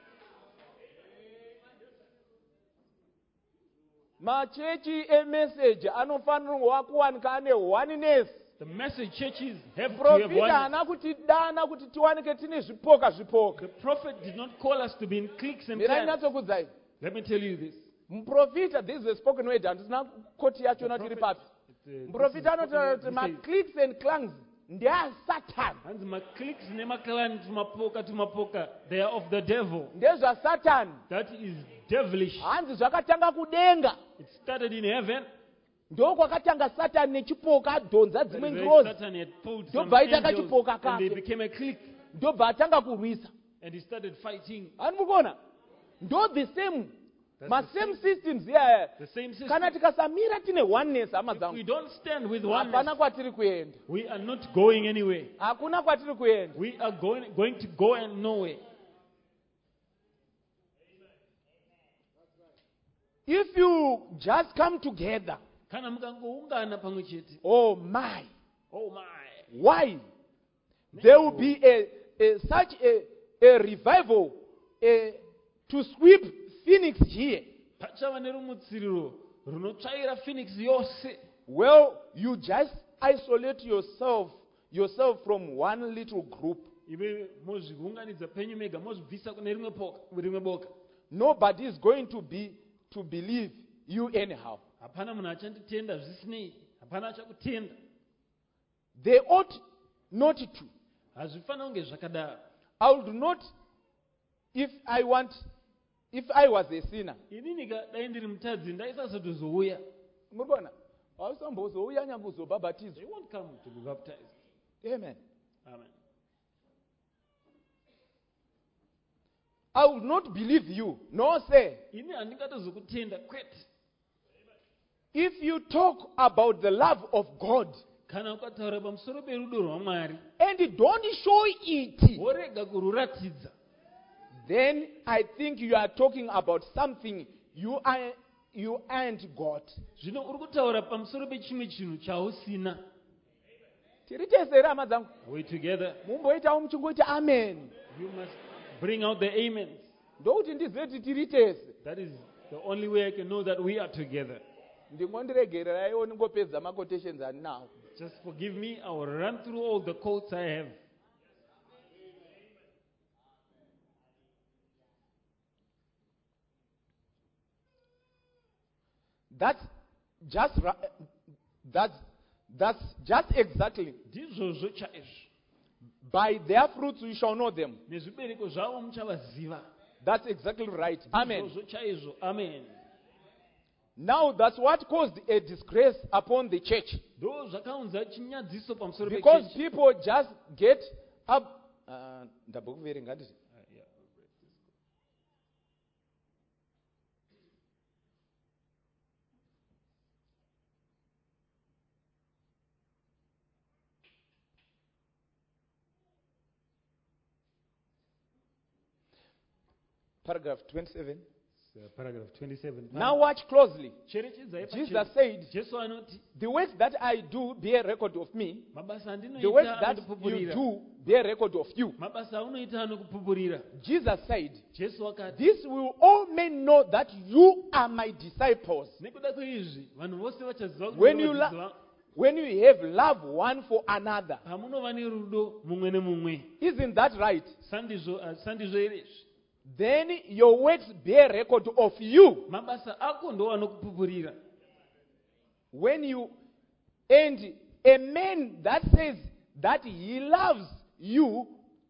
Machechi emessage anofanirwa kuwanika ane oneness. The message churches have to have Profita one. haana kutidana kuti tiwanike tine zvipoka zvipoka. The prophet did not call us to be in cliques and Mirai clans. natsokudzai. Let me tell you this. Muprofita, this is a spoken word, handisina koti yachona tiri papi. Muprofita anotaura kuti maclicks and clans ndeaSatan. Hands my cliques nemaclan tumapoka. They are of the devil. NdezvaSatan. That is devilish. Hanzi zvakatanga kudenga. It started in heaven. Ndokwakatanga Satan nechipoka adhonza That dzimwe is where ngirozi. Satan had pulled some Ndobva aita angels kachipoka and they kake. became a clique. Ndobva atanga kurwisa. And he started fighting. Ani mukuona? Ndo the same That's ma the same same- systems yeah. The same system. Kana tikasamira tine oneness hama If we dzangu don't stand with oneness, hapana kwatiri kuenda we are not going anywhere. hakuna kwatiri kuenda We are going to go and nowhere. if you just come together Kana mukangoungana pamwe chete. oh my Oh my. why there will be such a revival to sweep Phoenix here. Pachava nerumutsiriro runotsvaira Phoenix yose. Well, you just isolate yourself from one little group. Ive mozviunganidza penyu mega mozvibvisa kune rimwe boka. Nobody is going to believe you anyhow. Hapana munhu achanditenda zvisinei. Hapana achakutenda. They ought not to. Hazvifanira kunge zvakadaro. I would not, if I was a sinner. Inini dai ndiri mutadzi ndaisazotozouya. Muribona? Hausambozouya nyambuzobhabhatizwa. They won't come to be baptized. Amen. Amen. I would not believe you. No, say. Ini handingatozokutenda kwete. If you talk about the love of God Kana ukataura pamusoro perudo rwaMwari and don't show it, worega kururatidza, then I think you are talking about something you aren't God. zvino uri kutaura pamusoro pechimwe chinhu chausina. Tiri tese here hama dzangu. We together, Mumboitawo muchingoti amen. you must bring out the amens. Ndokuti ndizive kuti tiri tese. That is the only way I can know that we are together. Ndingondiregereraiwo ningopedza maquotations andinawo. Just forgive me, I will run through all the quotes I have. That's just exactly. Ndizvozvo chaizvo. By their fruits you shall know them. Nezvibereko zvavo muchavaziva. That's exactly right. Amen. Ndizvozvo chaizvo. Amen. Now that's what caused a disgrace upon the church. Ndo zvakaunza chinyadziso pamusoro Because pechechi. people just get up. Ndabokuverenga ndizvo. Yeah. Paragraph 27. Paragraph 27. Now watch closely. Cherechedzai Jesus pachechi. said, Jesu anoti, the works that I do bear record of me. mabasa The works andinoita that you anokupupurira. do bear record of you. Mabasa aunoita anokupupurira. Jesus said, Jesu akati, this will all men know that you are my disciples. nekuda kweizvi vanhu vose vachaziva kuti When ndivo you, vadzidzi vangu. when you have love one for another. Pamunova nerudo mumwe nemumwe. Isn't that right? Sandizvo here izvi. Then your works bear record of you. Mabasa ako ndo anokupupurira. When you, and a man that says that he loves you,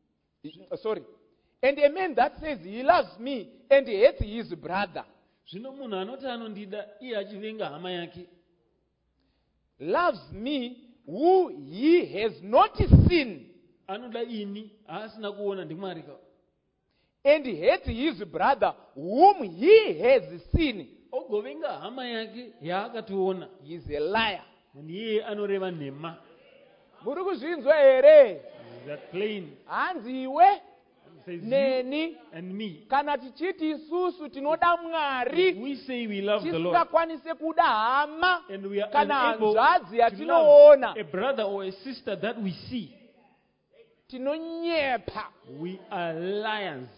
and a man that says he loves me and hates his brother, Zvino munhu anoti anondida iye achivenga hama yake. loves me who he has not seen, Anoda ini haasina kuona ndiMwari ka. and hates his brother whom he has seen. Ogovenga hama yake yaakatoona. He is a liar. Munhu iyeye anoreva nhema. Muri kuzvinzwa here? Is that plain? Hanzi iwe It says you neni and me. kana tichiti isusu tinoda Mwari We say we love the Lord. tisingakwanise kuda hama And we are kana unable hanzvadzi to yatinoona love a brother or a sister that we see. tinonyepa. We are liars.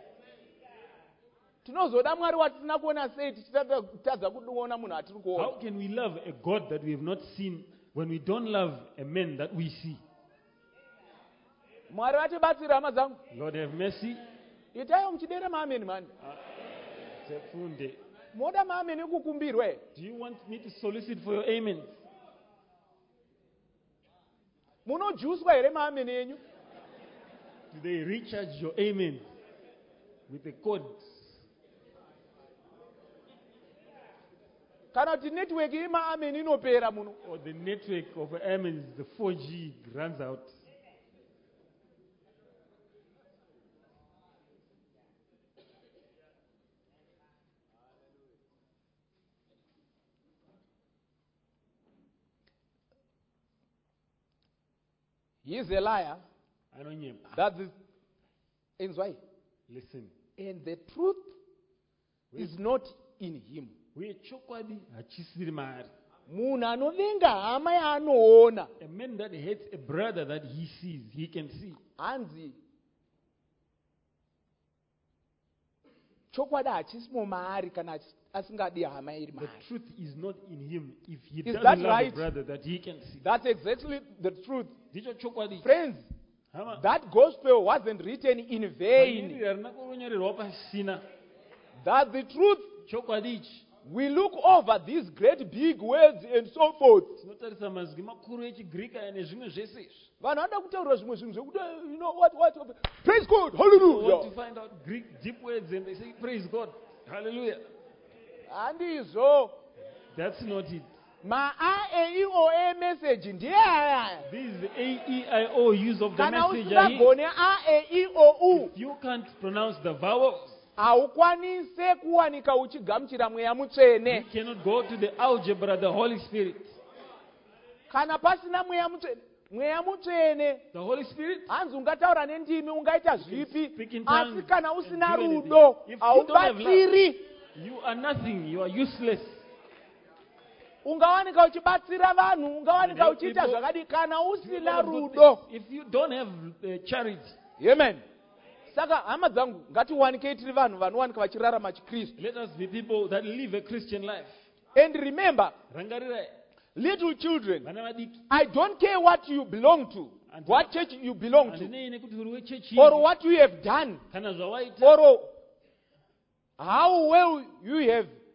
Tinozoda Mwari watisina kuona sei tichitadza kuona munhu atiri kuona. How can we love a God that we have not seen when we don't love a man that we see? Mwari atibatsira hama dzangu. Lord have mercy. Itaiwo muchidera maameni mani. Tefunde. Moda maameni kukumbirwe. Do you want me to solicit for your amen? Munojuswa here maameni enyu. Do they recharge your amen with the code? Kana kuti network yemaameni inopera muno. Or the network of amens, the 4G runs out? He is a liar. anonyepa. That is ends why. Listen, And the truth is not in him. uye chokwadi hachisiri maari. Munhu anovenga hama yaanoona. A man that hates a brother that he sees, he can see. Hanzi chokwadi hachisimo maari kana asingadi hama iri The maari. truth is not in him if he Is doesn't that love right? a brother that he can see. That's exactly the truth. Ndicho chokwadi. Friends, Hama, that gospel wasn't written in vain. vhangeri harina kunyorerwa pasina. That's the truth. Chokwadi ichi. We look over these great big words and so forth. Tinotarisa mazwi makuru echigrika nezvimwe zvese izvi. Vanhu vanoda kutaura zvimwe zvinhu zvekuti you know what praise God, They want to hallelujah. find out Greek deep words and they say, praise God. Hallelujah. Handizvo. That's not it. Ma-A-E-I-O-A message ndiye aya. This is the A-E-I-O use of the Kana message. usingagone A-E-I-O-U, If you can't pronounce the vowels, haukwanise kuwanika uchigamuchira mweya you mutsvene. cannot go to the algebra, the Holy Spirit. Kana pasina mweya mutsvene, The Holy Spirit, hanzi ungataura nendimi ungaita zvipi, speak in tongues asi kana and usina do anything. rudo If you don't have love, haubatsiri. you are nothing. You are useless. Ungawanika uchibatsira vanhu, ungawanika Help uchiita people. zvakadi kana You usina have good rudo. things. If you don't have charity, Amen. Saka hama dzangu ngatiwanikei tiri vanhu vanowanika vachirarama chikristu. let us be people that live a Christian life. And remember, Rangarirai, little children, vana vadiki. I don't care what you belong to, And- what church you belong to, Handinei nekuti uri wechechi or what you have done, kana zvawaita, or how well you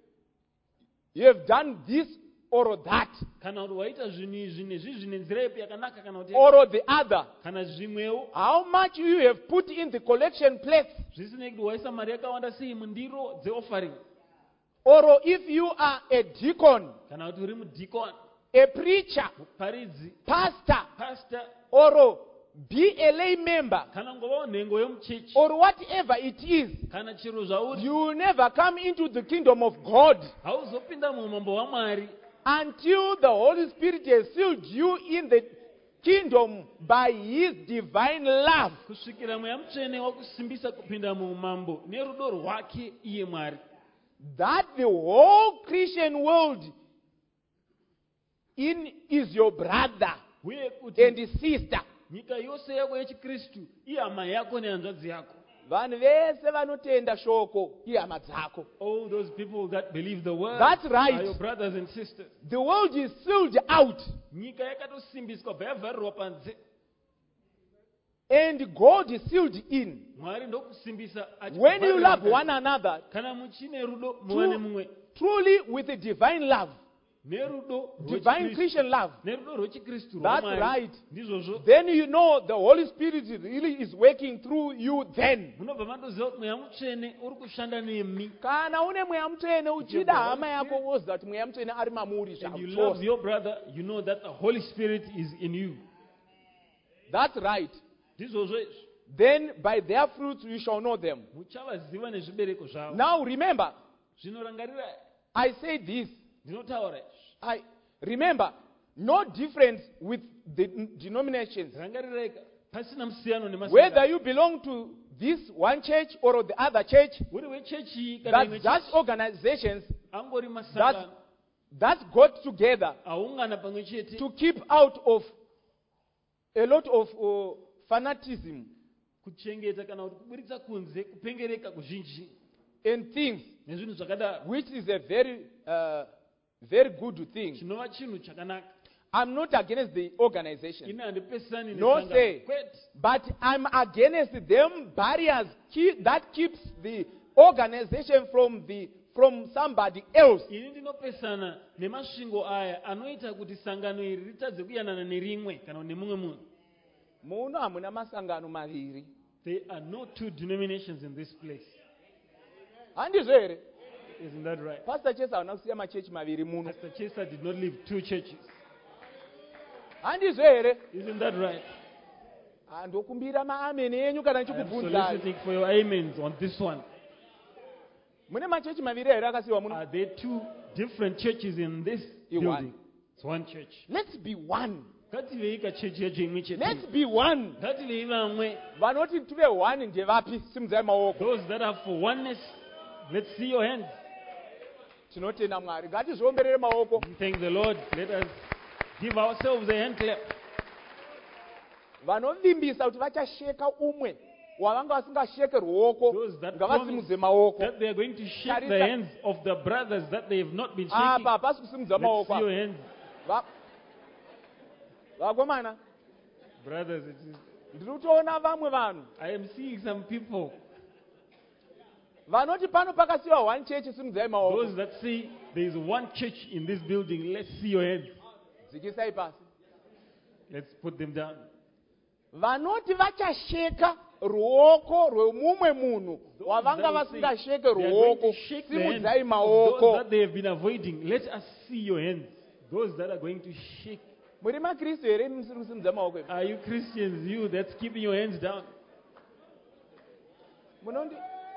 have done this or that, kana kuti waita zvinhu izvi nezvizvi nenzira ipi yakanaka kana kuti or the other, kana zvimwewo, how much you have put in the collection plate, zvisinei kuti waisa mari yakawanda sei mundiro dzeoffering, or if you are a deacon, kana kuti uri mudhikoni, a preacher, muparidzi, pastor, pastor, or be a lay member, kana ngovawo nhengo yemuchechi, or whatever it is, kana chiro zvauri, you will never come into the kingdom of God hauzopinda muumambo hwaMwari until the Holy Spirit has sealed you in the kingdom by His divine love. kusvikira mweya mutsvene wakusimbisa kupinda muumambo nerudo rwake iye Mwari. That the whole Christian world is your brother Uye kuti and sister. nyika yose yako yechikristu ihama yako nehanzvadzi yako. Vanhu vese vanotenda shoko ihama dzako. All those people that believe the word That's right. are your brothers and sisters. The world is sealed out, Nyika yakatosimbiswa bva yavharirwa panze. and God is sealed in. Mwari ndokusimbisa When you love achivharira one mukati. another, Kana muchine rudo mumwe nemumwe truly with the divine love, nerudo divine rwechikristu, Christian love, nerudo rwechikristu that's rwaMwari, right. ndizvozvo Then you know the Holy Spirit really is working through you then. munobva mandoziva kuti mweya mutsvene uri kushanda nemi. Kana une mweya mutsvene uchida hama yako woziva kuti mweya mutsvene ari mamuri And you love zvachose. your brother, you know that the Holy Spirit is in you. That's right. Ndizvozvo izvi. Then by their fruits you shall know them. Muchavaziva nezvibereko zvavo. Now remember, Zvinorangarirai, I say this. ndinotaura izvi. I remember, no difference with the denominations. Rangarirai, pasina musiyano Whether nemasangano. you belong to this one church or the other church, Uri wechechi kana imwe that's just chechi, organizations angori masangano that got together aungana pamwe chete to keep out of a lot of fanatism kuchengeta kana kuti kuburitsa kunze kupengereka kuzhinji and things, nezvinhu zvakadaro, which is a very good thing. chinova chinhu chakanaka. I'm not against the organization, Ini handipesani No, nesangano. say. Kwete. but I'm against them barriers that keeps the organization from somebody else. Ini ndinopesana nemasvingo aya anoita kuti sangano iri ritadze kuyanana nerimwe kana nemumwe munhu. Muno hamuna masangano maviri. There are no two denominations in this place. Handizvo here? Isn't that right? Pastor Chesa hauna kusiya machechi maviri muno. Pastor Chesa did not leave two churches. Handizvo here? Isn't that right? Ndokumbira maameni enyu kana I am ndichikubvunzai. soliciting for your amens on this one. Mune machechi maviri here akasiyiwa muno. Are there two different churches in this One. building? It's one church. Let's be one. ngativei kachechi yacho imwe chete. Let's be one. Ngativei vamwe. Vanoti tive one ndevapi? Simudzai maoko. Those that are for oneness, let's see your hands. Tinotenda Mwari. Ngatizviomberere maoko. We thank the Lord. Let us give ourselves a hand clap. Vanovimbisa kuti vachasheka umwe wavanga vasingasheke ruoko Those that ngavasimudze promise maoko. that they are going to shake Tarisa. the hands of the brothers that they have not been shaking. Apa hapasi kusimudza Let's maoko. see your hands. Vakomana, Brothers, it is, ndiri kutoona vamwe vanhu I am seeing some people. vanoti pano pakasiyiwa one church. Simudzai maoko. Those that say there is one church in this building, let's see your hands. Dzikisai pasi. Let's put them down. Vanoti vachasheka ruoko rwemumwe munhu wavanga Those that will say vasingasheke they are going ruoko. to shake the hands Simudzai of maoko. those that they have been avoiding. Let us see your hands. Those that are going to shake. Muri maKristu here musiri kusimudza maoko imi? Are you Christians, you that's keeping your hands down? Munondi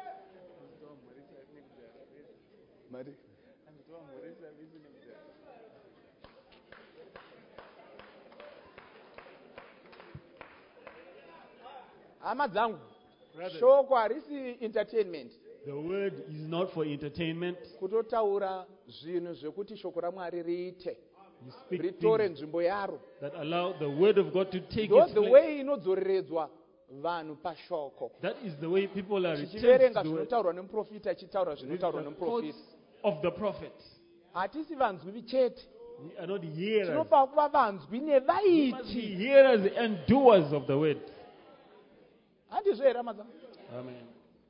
hama dzangu, Brothers, shoko harisi entertainment. the word is not for entertainment. Kutotaura zvinhu zvekuti shoko raMwari riite, You speak ritore things nzvimbo yaro. that allow the word of God to take Ndo its the place. way inodzoreredzwa vanhu pashoko. That is the way people are returned to Tichiverenga the word. zvinotaurwa nemuprofita achitaura Read zvinotaurwa the nemuprofita. quotes of the prophet. Hatisi vanzwi chete, We are not hearers. tinofanira kuva vanzwi We must be nevaiti. hearers and doers of the word. Handizvo here hama dzangu? Amen.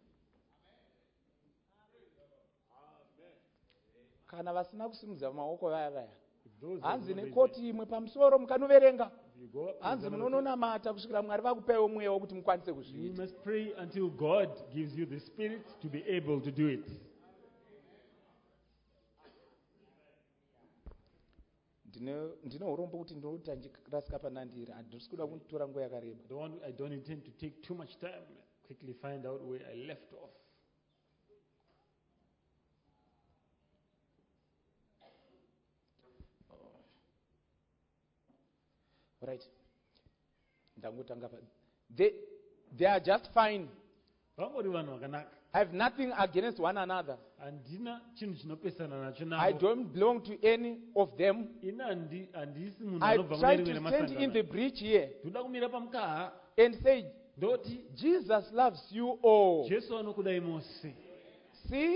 Kana vasina kusimudza maoko vaya vaya, If those that hanzi do not nekoti imwe pamusoro mukanoverenga, if you go up to hanzi the munononamata kusvikira Mwari vakupaiwo mweya wokuti mukwanise you kuzviita. must pray until God gives you the spirit to be able to do it. Ndine urombo kuti ndinoti tandirasika panandiri, handisi kuda kutora nguva yakareba. I don't intend to take too much time. Quickly find out where I left off. Right. Ndangotanga pa. They are just fine. Vangori vanhu vakanaka. I have nothing against one another. Handina chinhu chinopesana nacho I navo. don't belong to any of them. Ina handisi munhu I anobva try mune to rimwe stand in remasangano. the breach here Ndoda kumira pamukaha and say, ndoti Jesus loves you all. Jesu anokudai mose. See,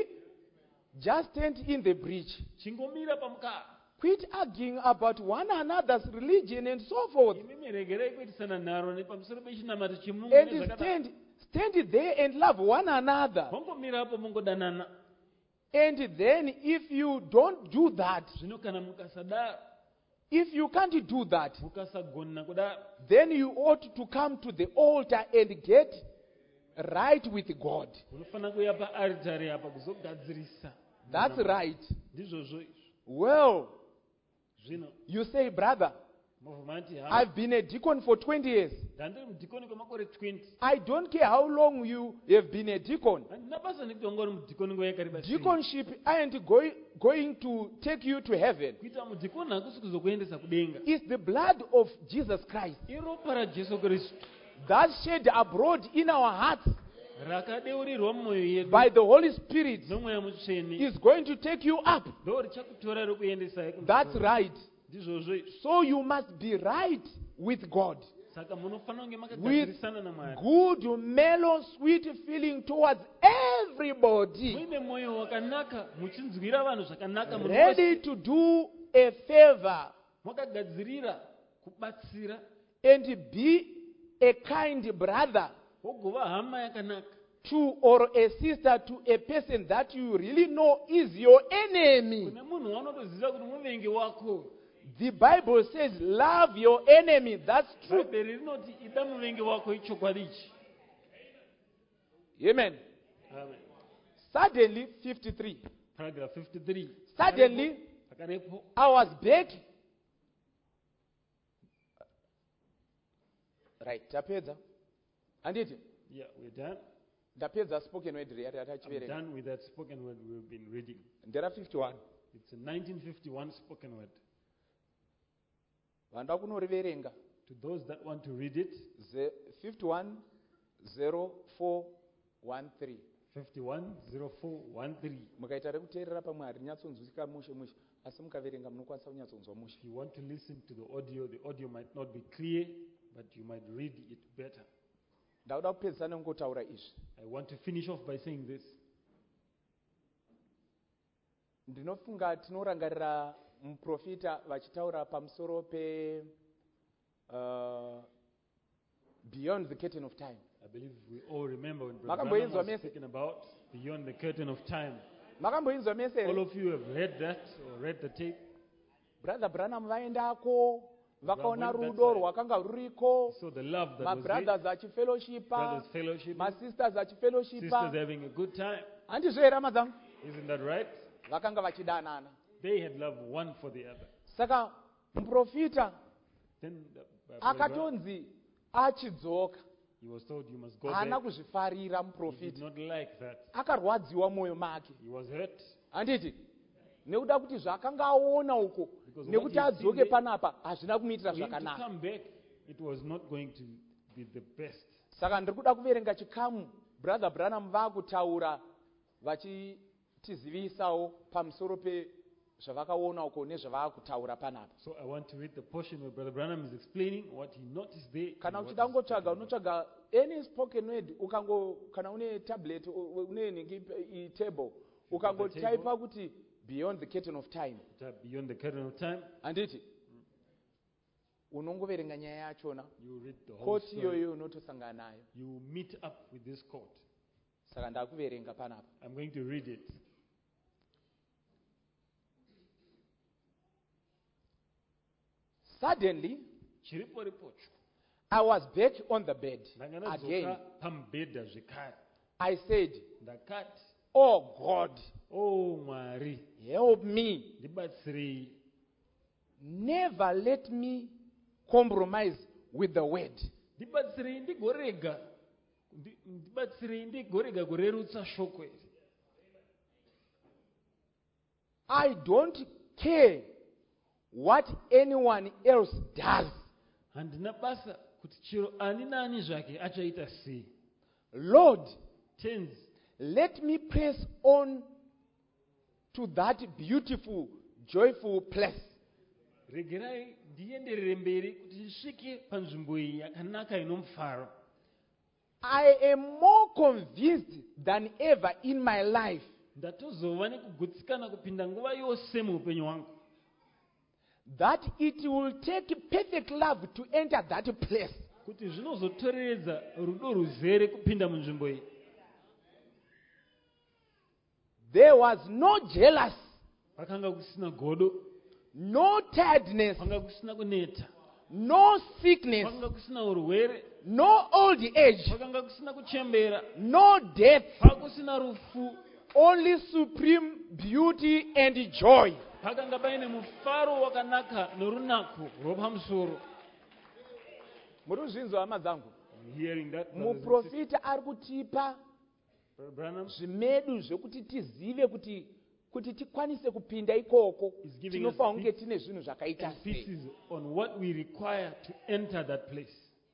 just stand in the breach. Chingomira pamukaha. Quit arguing about one another's religion and so forth. Imimi regerai kuitisana nharo nepamusoro pechinamato chemumwe And nezvakadaro. stand there and love one another. Mongomira hapo mongodanana. And then if you don't do that, Zvino kana mukasadaro, if you can't do that, mukasagona kudaro, then you ought to come to the altar and get right with God. unofanira kuuya paaritari apa kuzogadzirisa. That's right. Ndizvozvo izvo. Well, Zvino you say, brother, mavhumati I've been a deacon for 20 years. ndandiri mudhikoni kwemakore 20. I don't care how long you have been a deacon. Handina basa nekuti wanga uri mudhikoni nguva yakareba sei. Deaconship ain't going to take you to heaven. Kuita mudhikoni hakusi kuzokuendesa kudenga. It's the blood of Jesus Christ Iropa raJesu Kristu that shed abroad in our hearts rakadeurirwa mumwoyo yedu by the Holy Spirit nomweya mutsvene is going to take you up. ndo richakutora rokuendesai kumusoro. That's right. Ndizvozvo izvo. So you must be right with God. Saka munofanira kunge With makagadzirisana naMwari. good, mellow, sweet feeling towards everybody. Muine mwoyo wakanaka muchinzwira vanhu zvakanaka munhu Ready to do a favor makagadzirira kubatsira and be a kind brother wogova hama yakanaka to or a sister to a person that you really know is your enemy. kune munhu waunotoziva kuti muvengi wako. The Bible says, love your enemy. That's true. Bhaibheri rinoti ida muvengi wako ichokwadi ichi. Amen. Amen. Suddenly, 53. Paragraph 53. Suddenly, Pakarepo I was back. Right, tapedza. Anditi, yeah, we're done. ndapedza spoken word yari I'm atachiverenga. done with that spoken word we've been reading. Ndera 51. It's a 1951 spoken word. vanoda kunoriverenga To those that want to read it, 510413. 510413. Mukaita rekuteerera pamwe harinyatsonzwika mushe mushe, asi mukaverenga munokwanisa kunyatsonzwa mushe. If you want to listen to the audio might not be clear, but you might read it better. Ndauda kupedzisa nekungotaura izvi. I want to finish off by saying this. Ndinofunga tinorangarira muprofita vachitaura pamusoro pe beyond the curtain of time. I believe we all remember when Brother Branham was speaking about beyond the curtain of time. Makamboinzwa mese All of you have read that or read the tape. Brother Branham vaendako vakaona went that rudo side. rwakanga ruriko, So the love that was there, mabrothers achifellowshipa, brothers fellowship, masisters sisters achifellowshipa. having a good time. Handizvo here hama dzangu? Isn't that right? Vakanga vachidanana. They had love one for the other. Saka muprofita Then Brother Branham, akatonzi achidzoka, he was told you must go haana back. kuzvifarira He did muprofita, not like that. akarwadziwa mwoyo make. He was hurt. Handiti nekuda kuti zvakanga aona uko Because nekuti what he'd seen adzoke there- panapa hazvina kumuitira For him to zvakanaka. come back, it was not going to be the best. Saka ndiri kuda kuverenga chikamu Brother Branham vaakutaura vachitizivisawo pamusoro pezvavakaona uko nezvavaakutaura panapa. So I want to read the portion where Brother Branham is explaining what he noticed there. Kana and what uchida he's kungotsvaga talking about. unotsvaga any spoken word kana une tablet une nhingi table ukangotaipa kuti beyond the curtain of time, Beyond the curtain of time, handiti unongoverenga nyaya yachona, you read the whole koti story. iyoyo unotosangana nayo. You meet up with this court. Saka ndakuverenga panapa. I'm going to read it. Suddenly Chiripo ripocho. I was back on the bed Ndanga again. nadzoka pamubhedha zvekare. I said, Ndakati, oh God, oh Mwari, help me. ndibatsirei. Never let me compromise with the word. Ndibatsirei ndigorega kurerutsa shoko iri. I don't care what anyone else does. Handina basa kuti chero ani nani zvake achaita sei. Lord, Tenzi, let me press on to that beautiful, joyful place. regerai ndienderere mberi kuti ndisvike panzvimbo iyi yakanaka inomufaro. I am more convinced than ever in my life Ndatozova nekugutsikana kupinda nguva yose muupenyu hwangu that it will take perfect love to enter that place. kuti zvinozotoreredza rudo ruzere kupinda munzvimbo iyi. There was no jealousy, Pakanga kusina godo, no tiredness, pakanga kusina kuneta, no sickness, pakanga kusina urwere, no old age, pakanga kusina kuchembera, no death, pakusina rufu, only supreme beauty and joy. pakanga paine mufaro wakanaka norunako rwapamusoro. Muri kuzvinzwa hama dzangu? I'm hearing that. brothers and sisters. Muprofita ari kutipa Brother Branham zvimedu zvekuti tizive kuti tikwanise kupinda ikoko is giving us tinofanira kunge bits tine zvinhu zvakaita and sei. pieces on what we require to enter that place.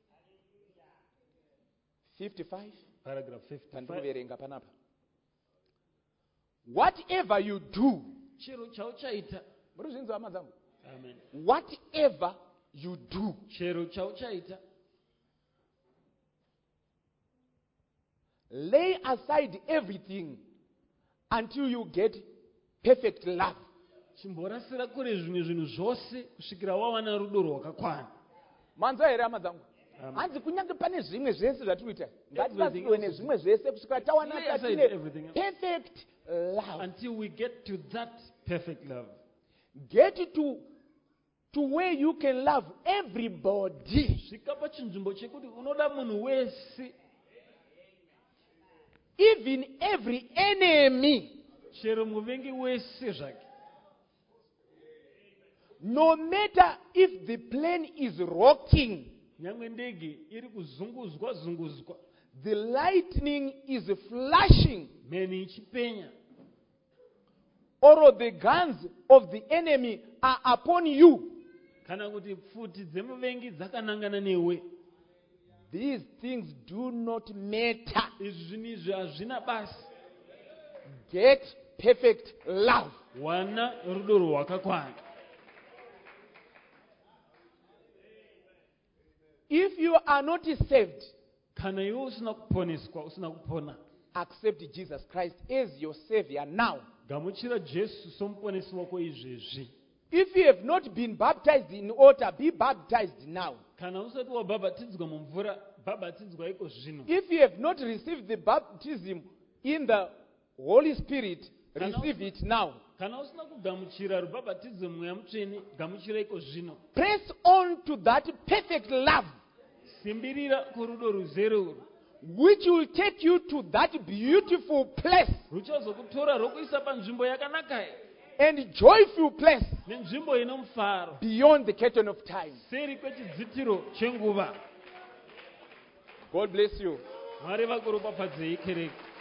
55 Paragraph 55. pandikuverenga panapa. Whatever you do, Chero chauchaita. muri kuzvinzwa hama dzangu? Amen. Whatever you do, Chero chauchaita. lay aside everything until you get perfect love. Chimborasira kure zvimwe zvinhu zvose kusvikira wawana rudo rwakakwana. Manzwa here hama dzangu? Amen. Hanzi kunyange pane zvimwe zvese zvatinoita, Everything ngativasiwe else is- nezvimwe zvese kusvikira tawana Lay aside tine everything else. perfect love. Until we get to that perfect love. Get to where you can love everybody, Svika pachinzvimbo chekuti unoda munhu wese, even every enemy, chero muvengi wese zvake. no matter if the plane is rocking, Nyangwe ndege iri kuzungudzwa zungudzwa, the lightning is flashing, mheni ichipenya, or the guns of the enemy are upon you. kana kuti pfuti dzemuvengi dzakanangana newe, these things do not matter. izvi zvinizvi hazvina basi. Get perfect love. Wana rudo rwakakwana. If you are not saved, Kana iwe usina kuponeswa, usina kupona, accept Jesus Christ as your Savior now. gamuchira Jesu somuponesi wako izvezvi. If you have not been baptized in water, be baptized now. Kana usati wabhabhatidzwa mumvura, bhabhatidzwa iko zvino. If you have not received the baptism in the Holy Spirit, receive it now. Kana usina kugamuchira rubhabhatidzo mweya mutsvene, gamuchira iko zvino. Press on to that perfect love, Simbirira kurudo ruzere urwu, which will take you to that beautiful place ruchazokutora rokuisa panzvimbo yakanaka and joyful place nenzvimbo ino mufaro, beyond the curtain of time. seri kwechidzitiro chenguva. God bless you. Mwari vakuropafadzei kereke.